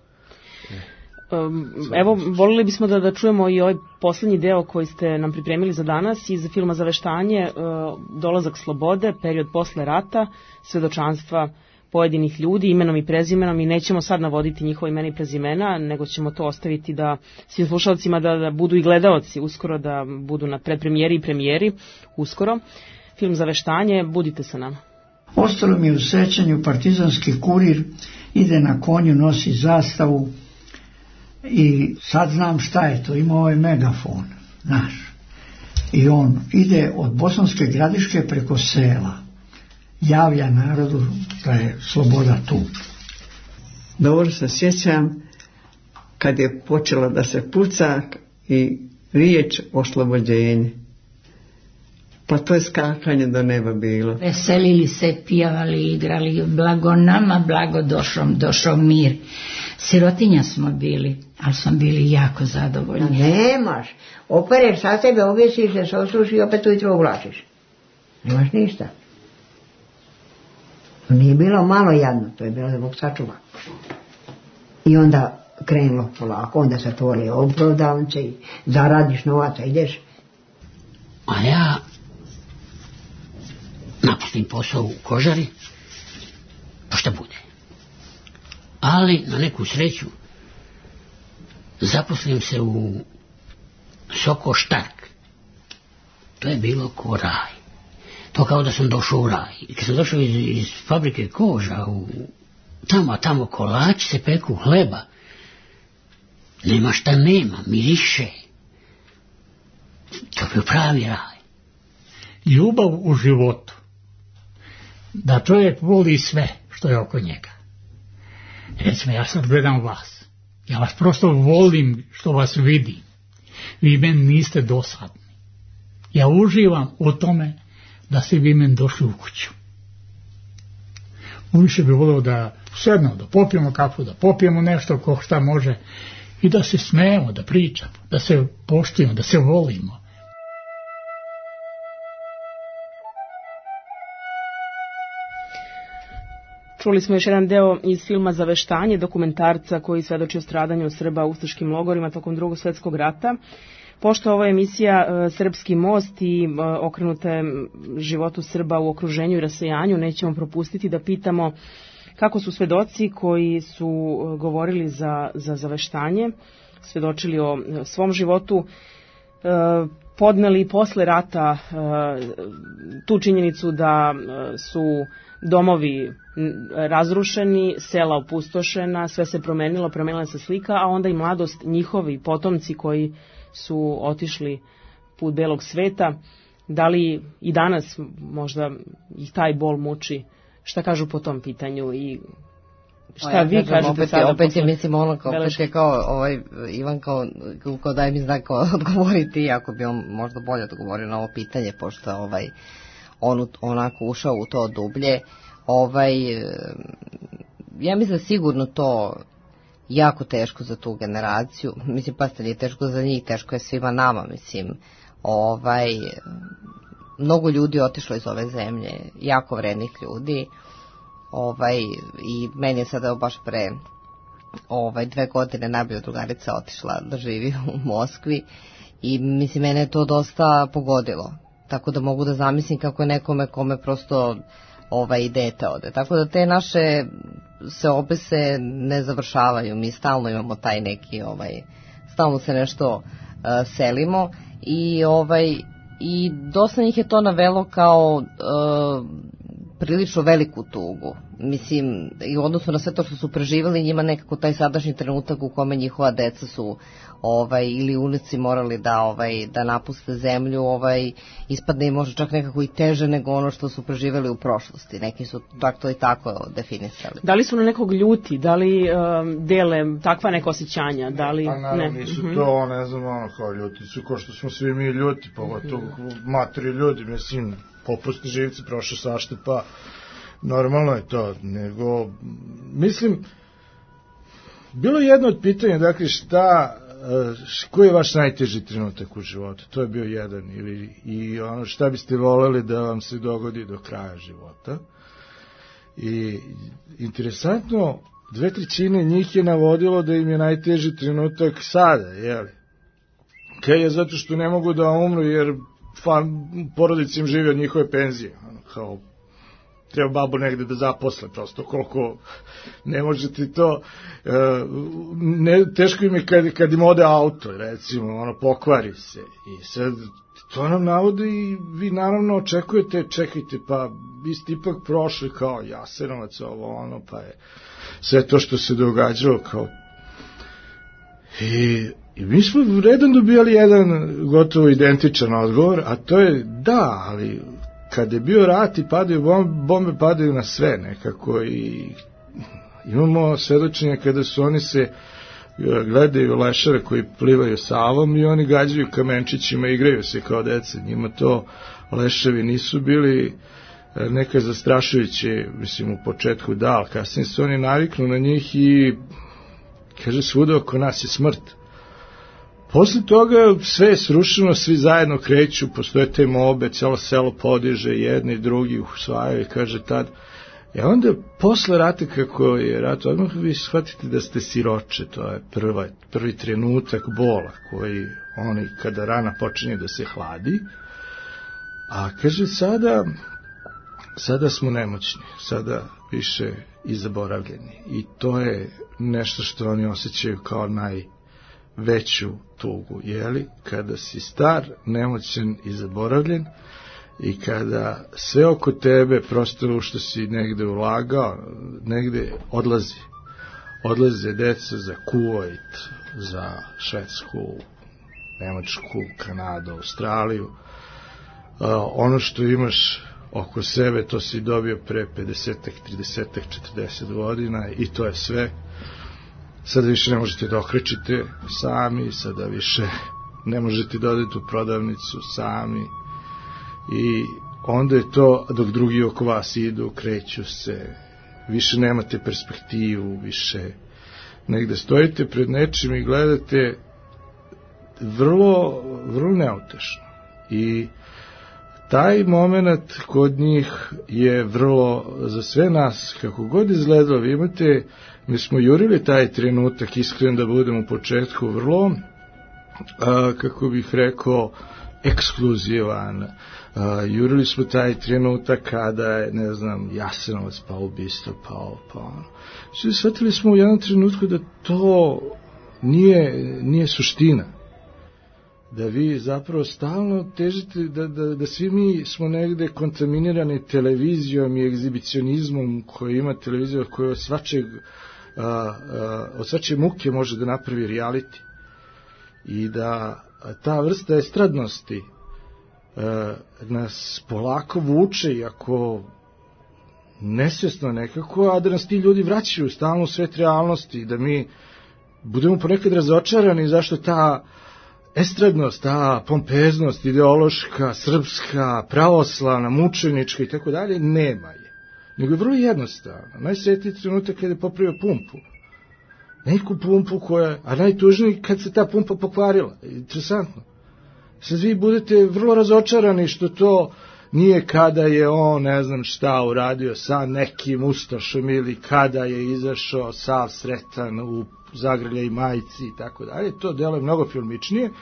Um, evo, volili bismo da, da čujemo i ovaj poslednji deo koji ste nam pripremili za danas iz filma Zaveštanje, uh, Dolazak slobode, period posle rata, svedočanstva pojedinih ljudi imenom i prezimenom i nećemo sad navoditi njihova imena i prezimena, nego ćemo to ostaviti da svim slušalcima da, da budu i gledaoci uskoro, da budu na predpremijeri i premijeri uskoro. Film Zaveštanje, budite sa nama. Ostalo mi u sećanju partizanski kurir, ide na konju, nosi zastavu i sad znam šta je to, ima ovaj megafon, znaš. I on ide od Bosanske Gradiške preko sela, javlja narodu da je sloboda tu. Dobro se sjećam kad je počela da se puca i riječ oslobođenje. Pa to je skakanje do neba bilo. Veselili se, pjevali, igrali, blago nama, blago došom, došao mir. Sirotinja smo bili, ali smo bili jako zadovoljni. Nemaš, opereš sa tebe, objesiš se, se osuši i opet ujutro uvlačiš. Nemaš ništa. To nije bilo malo jadno, to je bilo da Bog sačuva. I onda krenulo polako, onda se otvori prodavnice i zaradiš novaca, ideš. A ja napustim posao u kožari, pa šta bude. Ali na neku sreću zaposlim se u Soko Štark. To je bilo ko raj. To kao da sam došao u raj. I kad sam došao iz, iz fabrike koža, u, tamo, tamo kolači se peku, hleba. Nema šta nema, miriše. To je pravi raj. Ljubav u životu. Da čovjek voli sve što je oko njega. Recimo, ja sad gledam vas. Ja vas prosto volim što vas vidim. Vi meni niste dosadni. Ja uživam u tome da ste vi meni došli u kuću. Uviše bi volio da sednemo, da popijemo kafu, da popijemo nešto ko šta može i da se smejemo, da pričamo, da se poštujemo, da se volimo. Čuli smo još jedan deo iz filma Zaveštanje, dokumentarca koji svedoči o stradanju Srba u ustaškim logorima tokom Drugog svjetskog rata. Pošto ovo je emisija e, Srpski most i e, okrenuta je životu Srba u okruženju i rasejanju, nećemo propustiti da pitamo kako su svedoci koji su e, govorili za, za Zaveštanje, svedočili o e, svom životu, e, podneli posle rata e, tu činjenicu da e, su domovi razrušeni, sela opustošena, sve se promenilo, promenila se slika, a onda i mladost, njihovi potomci koji su otišli put belog sveta. Da li i danas možda ih taj bol muči? Šta kažu po tom pitanju i šta ja, vi kažem, kažete opet, sada? Opet je, mislim, ono kao, opet je kao ovaj, Ivan kao, kao daj mi znak odgovoriti, ako bi on možda bolje odgovorio na ovo pitanje, pošto ovaj, on onako ušao u to dublje. Ovaj, ja mislim da sigurno to jako teško za tu generaciju, mislim, pa ste nije teško za njih, teško je svima nama, mislim, ovaj, mnogo ljudi otišlo iz ove zemlje, jako vrednih ljudi, ovaj, i meni je sada baš pre ovaj, dve godine najbolja drugarica otišla da živi u Moskvi i mislim, mene je to dosta pogodilo, tako da mogu da zamislim kako je nekome kome prosto ovaj dete ode. Tako da te naše se obese ne završavaju, mi stalno imamo taj neki, ovaj, stalno se nešto uh, selimo i ovaj i dosta njih je to navelo kao uh, prilično veliku tugu. Mislim, i u odnosu na sve to što su preživali, njima nekako taj sadašnji trenutak u kome njihova deca su ovaj ili unuci morali da ovaj da napuste zemlju, ovaj ispadne i može čak nekako i teže nego ono što su preživeli u prošlosti. Neki su tak to i tako definisali. Da li su na nekog ljuti, da li um, dele takva neka osjećanja, da li pa, naravno, ne? Nisu to, ne znam, ono kao ljuti su, ko što smo svi mi ljuti, pogotovo materi ljudi, mislim, popusni živci, prošlo svašta, pa normalno je to, nego, mislim, bilo je jedno od pitanja, dakle, šta, koji je vaš najteži trenutak u životu? To je bio jedan, ili, i ono, šta biste voleli da vam se dogodi do kraja života? I interesantno, dve trećine njih je navodilo da im je najteži trenutak sada, jeli? Kaj je zato što ne mogu da umru, jer fan, porodica im živi od njihove penzije, ono, kao, treba babu negde da zaposle, prosto koliko ne možete to, uh, ne, teško im je kad, kad im ode auto, recimo, ono, pokvari se, i sad to nam navodi i vi naravno očekujete, čekajte, pa vi ste ipak prošli kao Jasenovac, ovo ono, pa je sve to što se događalo kao i, i mi smo redom dobijali jedan gotovo identičan odgovor, a to je da, ali kad je bio rat i padaju bombe, bombe padaju na sve nekako i imamo svedočenje kada su oni se gledaju leševe koji plivaju Savom i oni gađaju kamenčićima, igraju se kao deca, njima to leševi nisu bili neka zastrašujuće, mislim u početku da, ali kasnije se oni naviknu na njih i kaže svuda oko nas je smrt. Posle toga sve je srušeno, svi zajedno kreću, postoje te mobe, celo selo podiže, jedni i drugi usvajaju i kaže tad E onda, posle rata, kako je rat, odmah vi shvatite da ste siroče, to je prva, prvi trenutak bola, koji oni, kada rana počinje da se hladi, a kaže, sada, sada smo nemoćni, sada više i zaboravljeni. I to je nešto što oni osjećaju kao najveću tugu, jeli? Kada si star, nemoćan i zaboravljen, i kada sve oko tebe, prosto što si negde ulagao, negde odlazi. Odlaze deca za Kuvajt, za Švedsku, Nemačku, Kanadu, Australiju. Uh, ono što imaš oko sebe, to si dobio pre pedeset, trideset, četrdeset godina i to je sve. Sada više ne možete da okrećite sami, sada više ne možete da odete u prodavnicu sami. I onda je to, dok drugi oko vas idu, kreću se, više nemate perspektivu, više negde stojite pred nečim i gledate vrlo, vrlo neutešno. I taj moment kod njih je vrlo, za sve nas, kako god izgledalo, vi imate, mi smo jurili taj trenutak, iskren da budem u početku, vrlo, a, kako bih rekao, ekskluzivan. Uh, jurili smo taj trenutak kada je, ne znam, Jasenovac, pa ubistvo, pa pa ono. Sve shvatili smo u jednom trenutku da to nije, nije suština. Da vi zapravo stalno težite, da, da, da svi mi smo negde kontaminirani televizijom i egzibicionizmom koji ima televizija koja od svačeg, uh, uh, od svačeg muke može da napravi reality. I da ta vrsta estradnosti e, nas polako vuče, iako nesvjesno nekako, a da nas ti ljudi vraćaju stalno u svet realnosti, da mi budemo ponekad razočarani zašto ta estradnost, ta pompeznost, ideološka, srpska, pravoslavna, mučenička i tako dalje, nema je. Nego je vrlo jednostavno. Najsvetiji trenutak kada je popravio pumpu. Neku pumpu koja, a najtužniji kad se ta pumpa pokvarila. Interesantno. Sad vi budete vrlo razočarani što to nije kada je on, ne znam šta, uradio sa nekim ustašom ili kada je izašao sav sretan u zagrljaj majici i tako dalje. To delo je mnogo filmičnije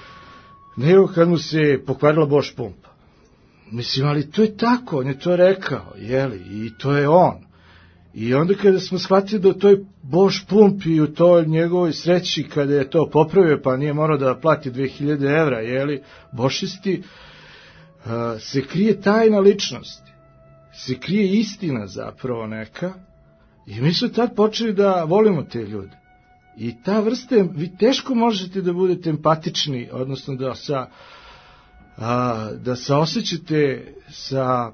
nego kad mu se pokvarila Bosch pumpa. Mislim, ali to je tako, on je to rekao, jeli, i to je on. I onda kada smo shvatili da u toj Bosch pumpi i u toj njegovoj sreći kada je to popravio, pa nije morao da plati dve hiljade evra, jeli, bošisti, uh, se krije tajna ličnosti, se krije istina zapravo neka, i mi smo tad počeli da volimo te ljude. I ta vrsta, vi teško možete da budete empatični, odnosno da sa, uh, da se osjećate sa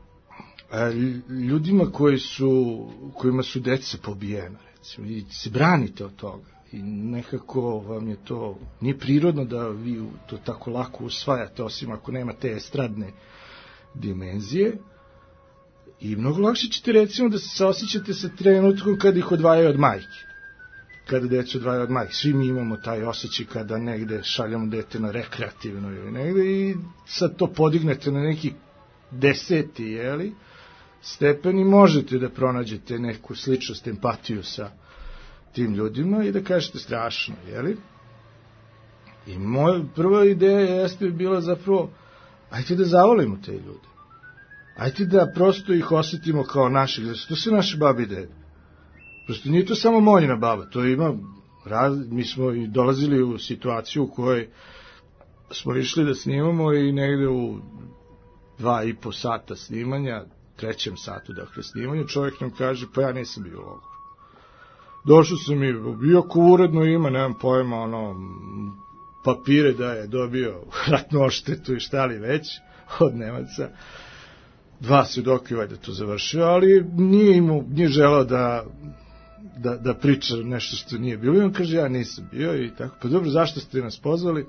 ljudima koji su, kojima su deca pobijena, recimo, i se branite od toga. I nekako vam je to, nije prirodno da vi to tako lako usvajate, osim ako nema te estradne dimenzije. I mnogo lakše ćete, recimo, da se osjećate sa trenutkom kada ih odvajaju od majke. Kada deca odvajaju od majke. Svi mi imamo taj osjećaj kada negde šaljamo dete na rekreativno ili negde i sad to podignete na neki deseti, jeli, stepen i možete da pronađete neku sličnost, empatiju sa tim ljudima i da kažete strašno, jeli? I moja prva ideja jeste bila zapravo, ajte da zavolimo te ljude. Ajte da prosto ih osjetimo kao naših, da su to sve naše babi i dede. Prosto nije to samo Monjina baba, to ima, raz, mi smo i dolazili u situaciju u kojoj smo išli da snimamo i negde u dva i po sata snimanja, trećem satu, dakle, snimanja, čovjek nam kaže, pa ja nisam bio u logoru. Došao sam i bio ko uredno ima, nemam pojma, ono, papire da je dobio ratnu oštetu i šta li već od Nemaca. Dva svjedoka je da to završio, ali nije imao, nije želao da, da, da priča nešto što nije bilo. I on kaže, ja nisam bio i tako, pa dobro, zašto ste nas pozvali?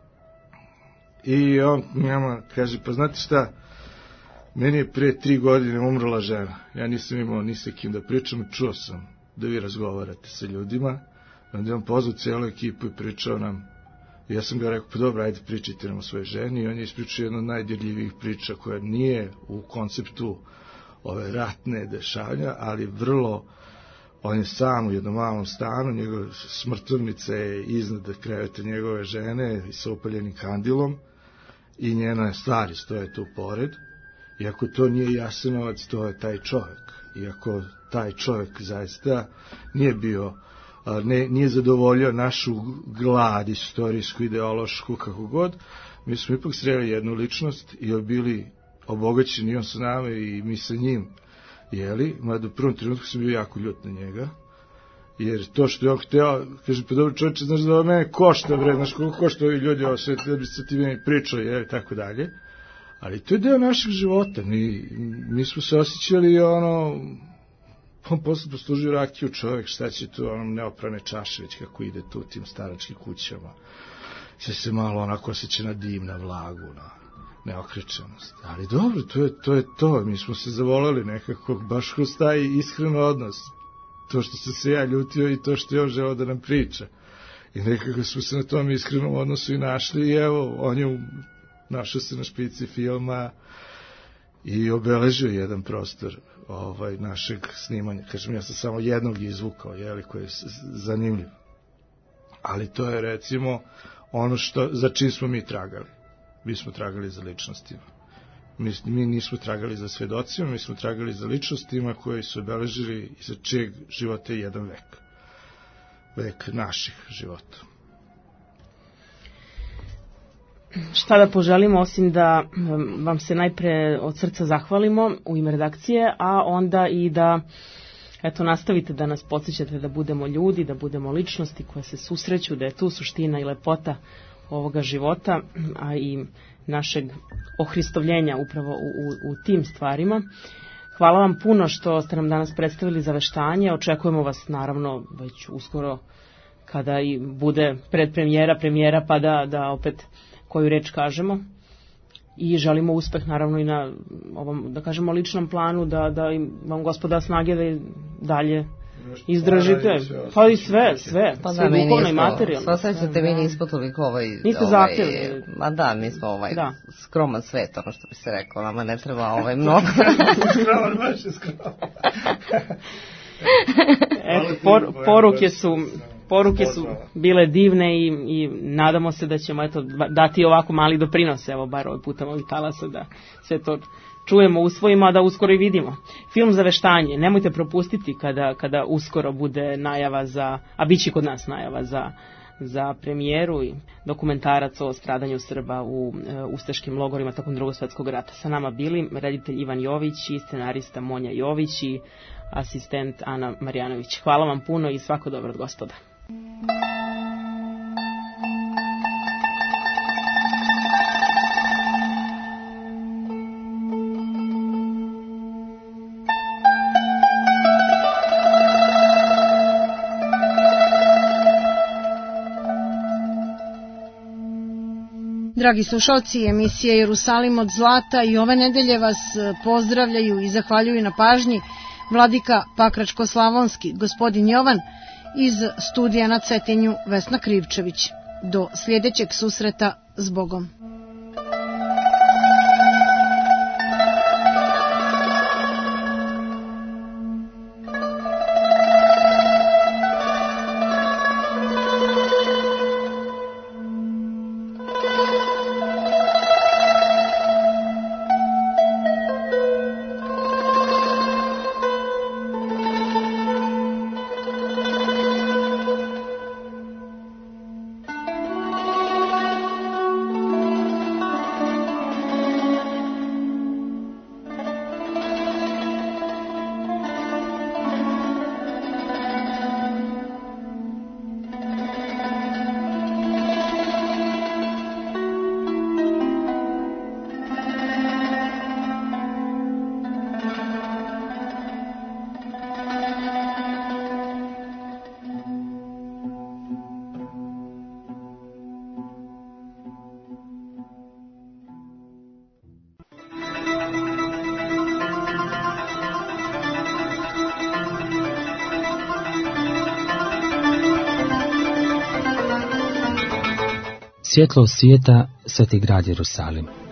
I on njama kaže, pa znate šta, meni je pre tri godine umrla žena. Ja nisam imao ni sa kim da pričam, čuo sam da vi razgovarate sa ljudima. Onda je on pozvao cijelu ekipu i pričao nam. I ja sam ga rekao, pa dobro, ajde pričajte nam o svojoj ženi. I on je ispričao jednu od najdirljivijih priča koja nije u konceptu ove ratne dešavanja, ali vrlo, on je sam u jednom malom stanu, njegove smrtovnice je iznad kreveta njegove žene sa upaljenim kandilom i njena stvari stoje tu pored. Iako to nije Jasenovac, to je taj čovjek. Iako taj čovjek zaista nije bio, ne, nije zadovoljio našu glad istorijsku, ideološku, kako god, mi smo ipak sreli jednu ličnost i bili obogaćeni on sa nama i mi sa njim, jeli, mada u prvom trenutku sam bio jako ljut na njega, jer to što je on hteo, kaže, pa dobro čovječe, znaš da ovo mene košta, bre, znaš koliko košta ovi ljudi, ovo sve, da bi se ti meni pričao, jeli, tako dalje. Ali to je deo našeg života, mi, mi smo se osjećali ono, on posle poslužio rakiju čovjek, šta će tu, onom neoprane čaše, već kako ide tu tim staračkim kućama, sve se malo onako osjeća na dim, na vlagu, na neokrečenost. Ali dobro, to je, to je to, mi smo se zavolali nekako, baš kroz taj iskren odnos, to što sam se ja ljutio i to što je on želeo da nam priča. I nekako smo se na tom iskrenom odnosu i našli i evo, on je našao se na špici filma i obeležio jedan prostor ovaj, našeg snimanja. Kažem, ja sam samo jednog izvukao, jeli, koji je zanimljiv. Ali to je, recimo, ono što, za čim smo mi tragali. Mi smo tragali za ličnostima. Mi, mi nismo tragali za svedocima, mi smo tragali za ličnostima koji su obeležili i za čijeg života je jedan vek. Vek naših života. Šta da poželimo, osim da vam se najpre od srca zahvalimo u ime redakcije, a onda i da eto, nastavite da nas podsjećate da budemo ljudi, da budemo ličnosti koje se susreću, da je tu suština i lepota ovoga života, a i našeg ohristovljenja upravo u, u, u tim stvarima. Hvala vam puno što ste nam danas predstavili zaveštanje. Očekujemo vas naravno već uskoro kada i bude predpremijera, premijera, pa da, da opet koju reč kažemo. I želimo uspeh naravno i na ovom, da kažemo, ličnom planu, da, da vam gospoda snage da i dalje izdržite. Pa i sve, sve, pa sve da, duhovno i materijalno. Sva srećete, mi nismo toliko ovaj... Niste ovaj, zahtjevni. Ma da, mi smo ovaj da. skroman svet, ono što bi se rekao, nama ne treba ovaj mnogo. Skroman, baš je skroman. E, por, poruke su... Poruke su bile divne i, i nadamo se da ćemo eto, dati ovako mali doprinos, evo bar ovaj puta ovih talasa, da sve to čujemo, usvojimo, a da uskoro i vidimo. Film Zaveštanje, nemojte propustiti kada, kada uskoro bude najava za, a bit će kod nas najava za, za premijeru i dokumentarac o stradanju Srba u e, ustaškim logorima tokom Drugog svjetskog rata. Sa nama bili reditelj Ivan Jović i scenarista Monja Jović i asistent Ana Marjanović. Hvala vam puno i svako dobro od gospoda. Dragi slušalci, emisija Jerusalim od zlata i ove nedelje vas pozdravljaju i zahvaljuju na pažnji vladika Pakračko-Slavonski, gospodin Jovan, iz studija na Cetinju Vesna Krivčević. Do sljedećeg susreta, s Bogom. Svjetlo svijeta, Sveti grad Jerusalim.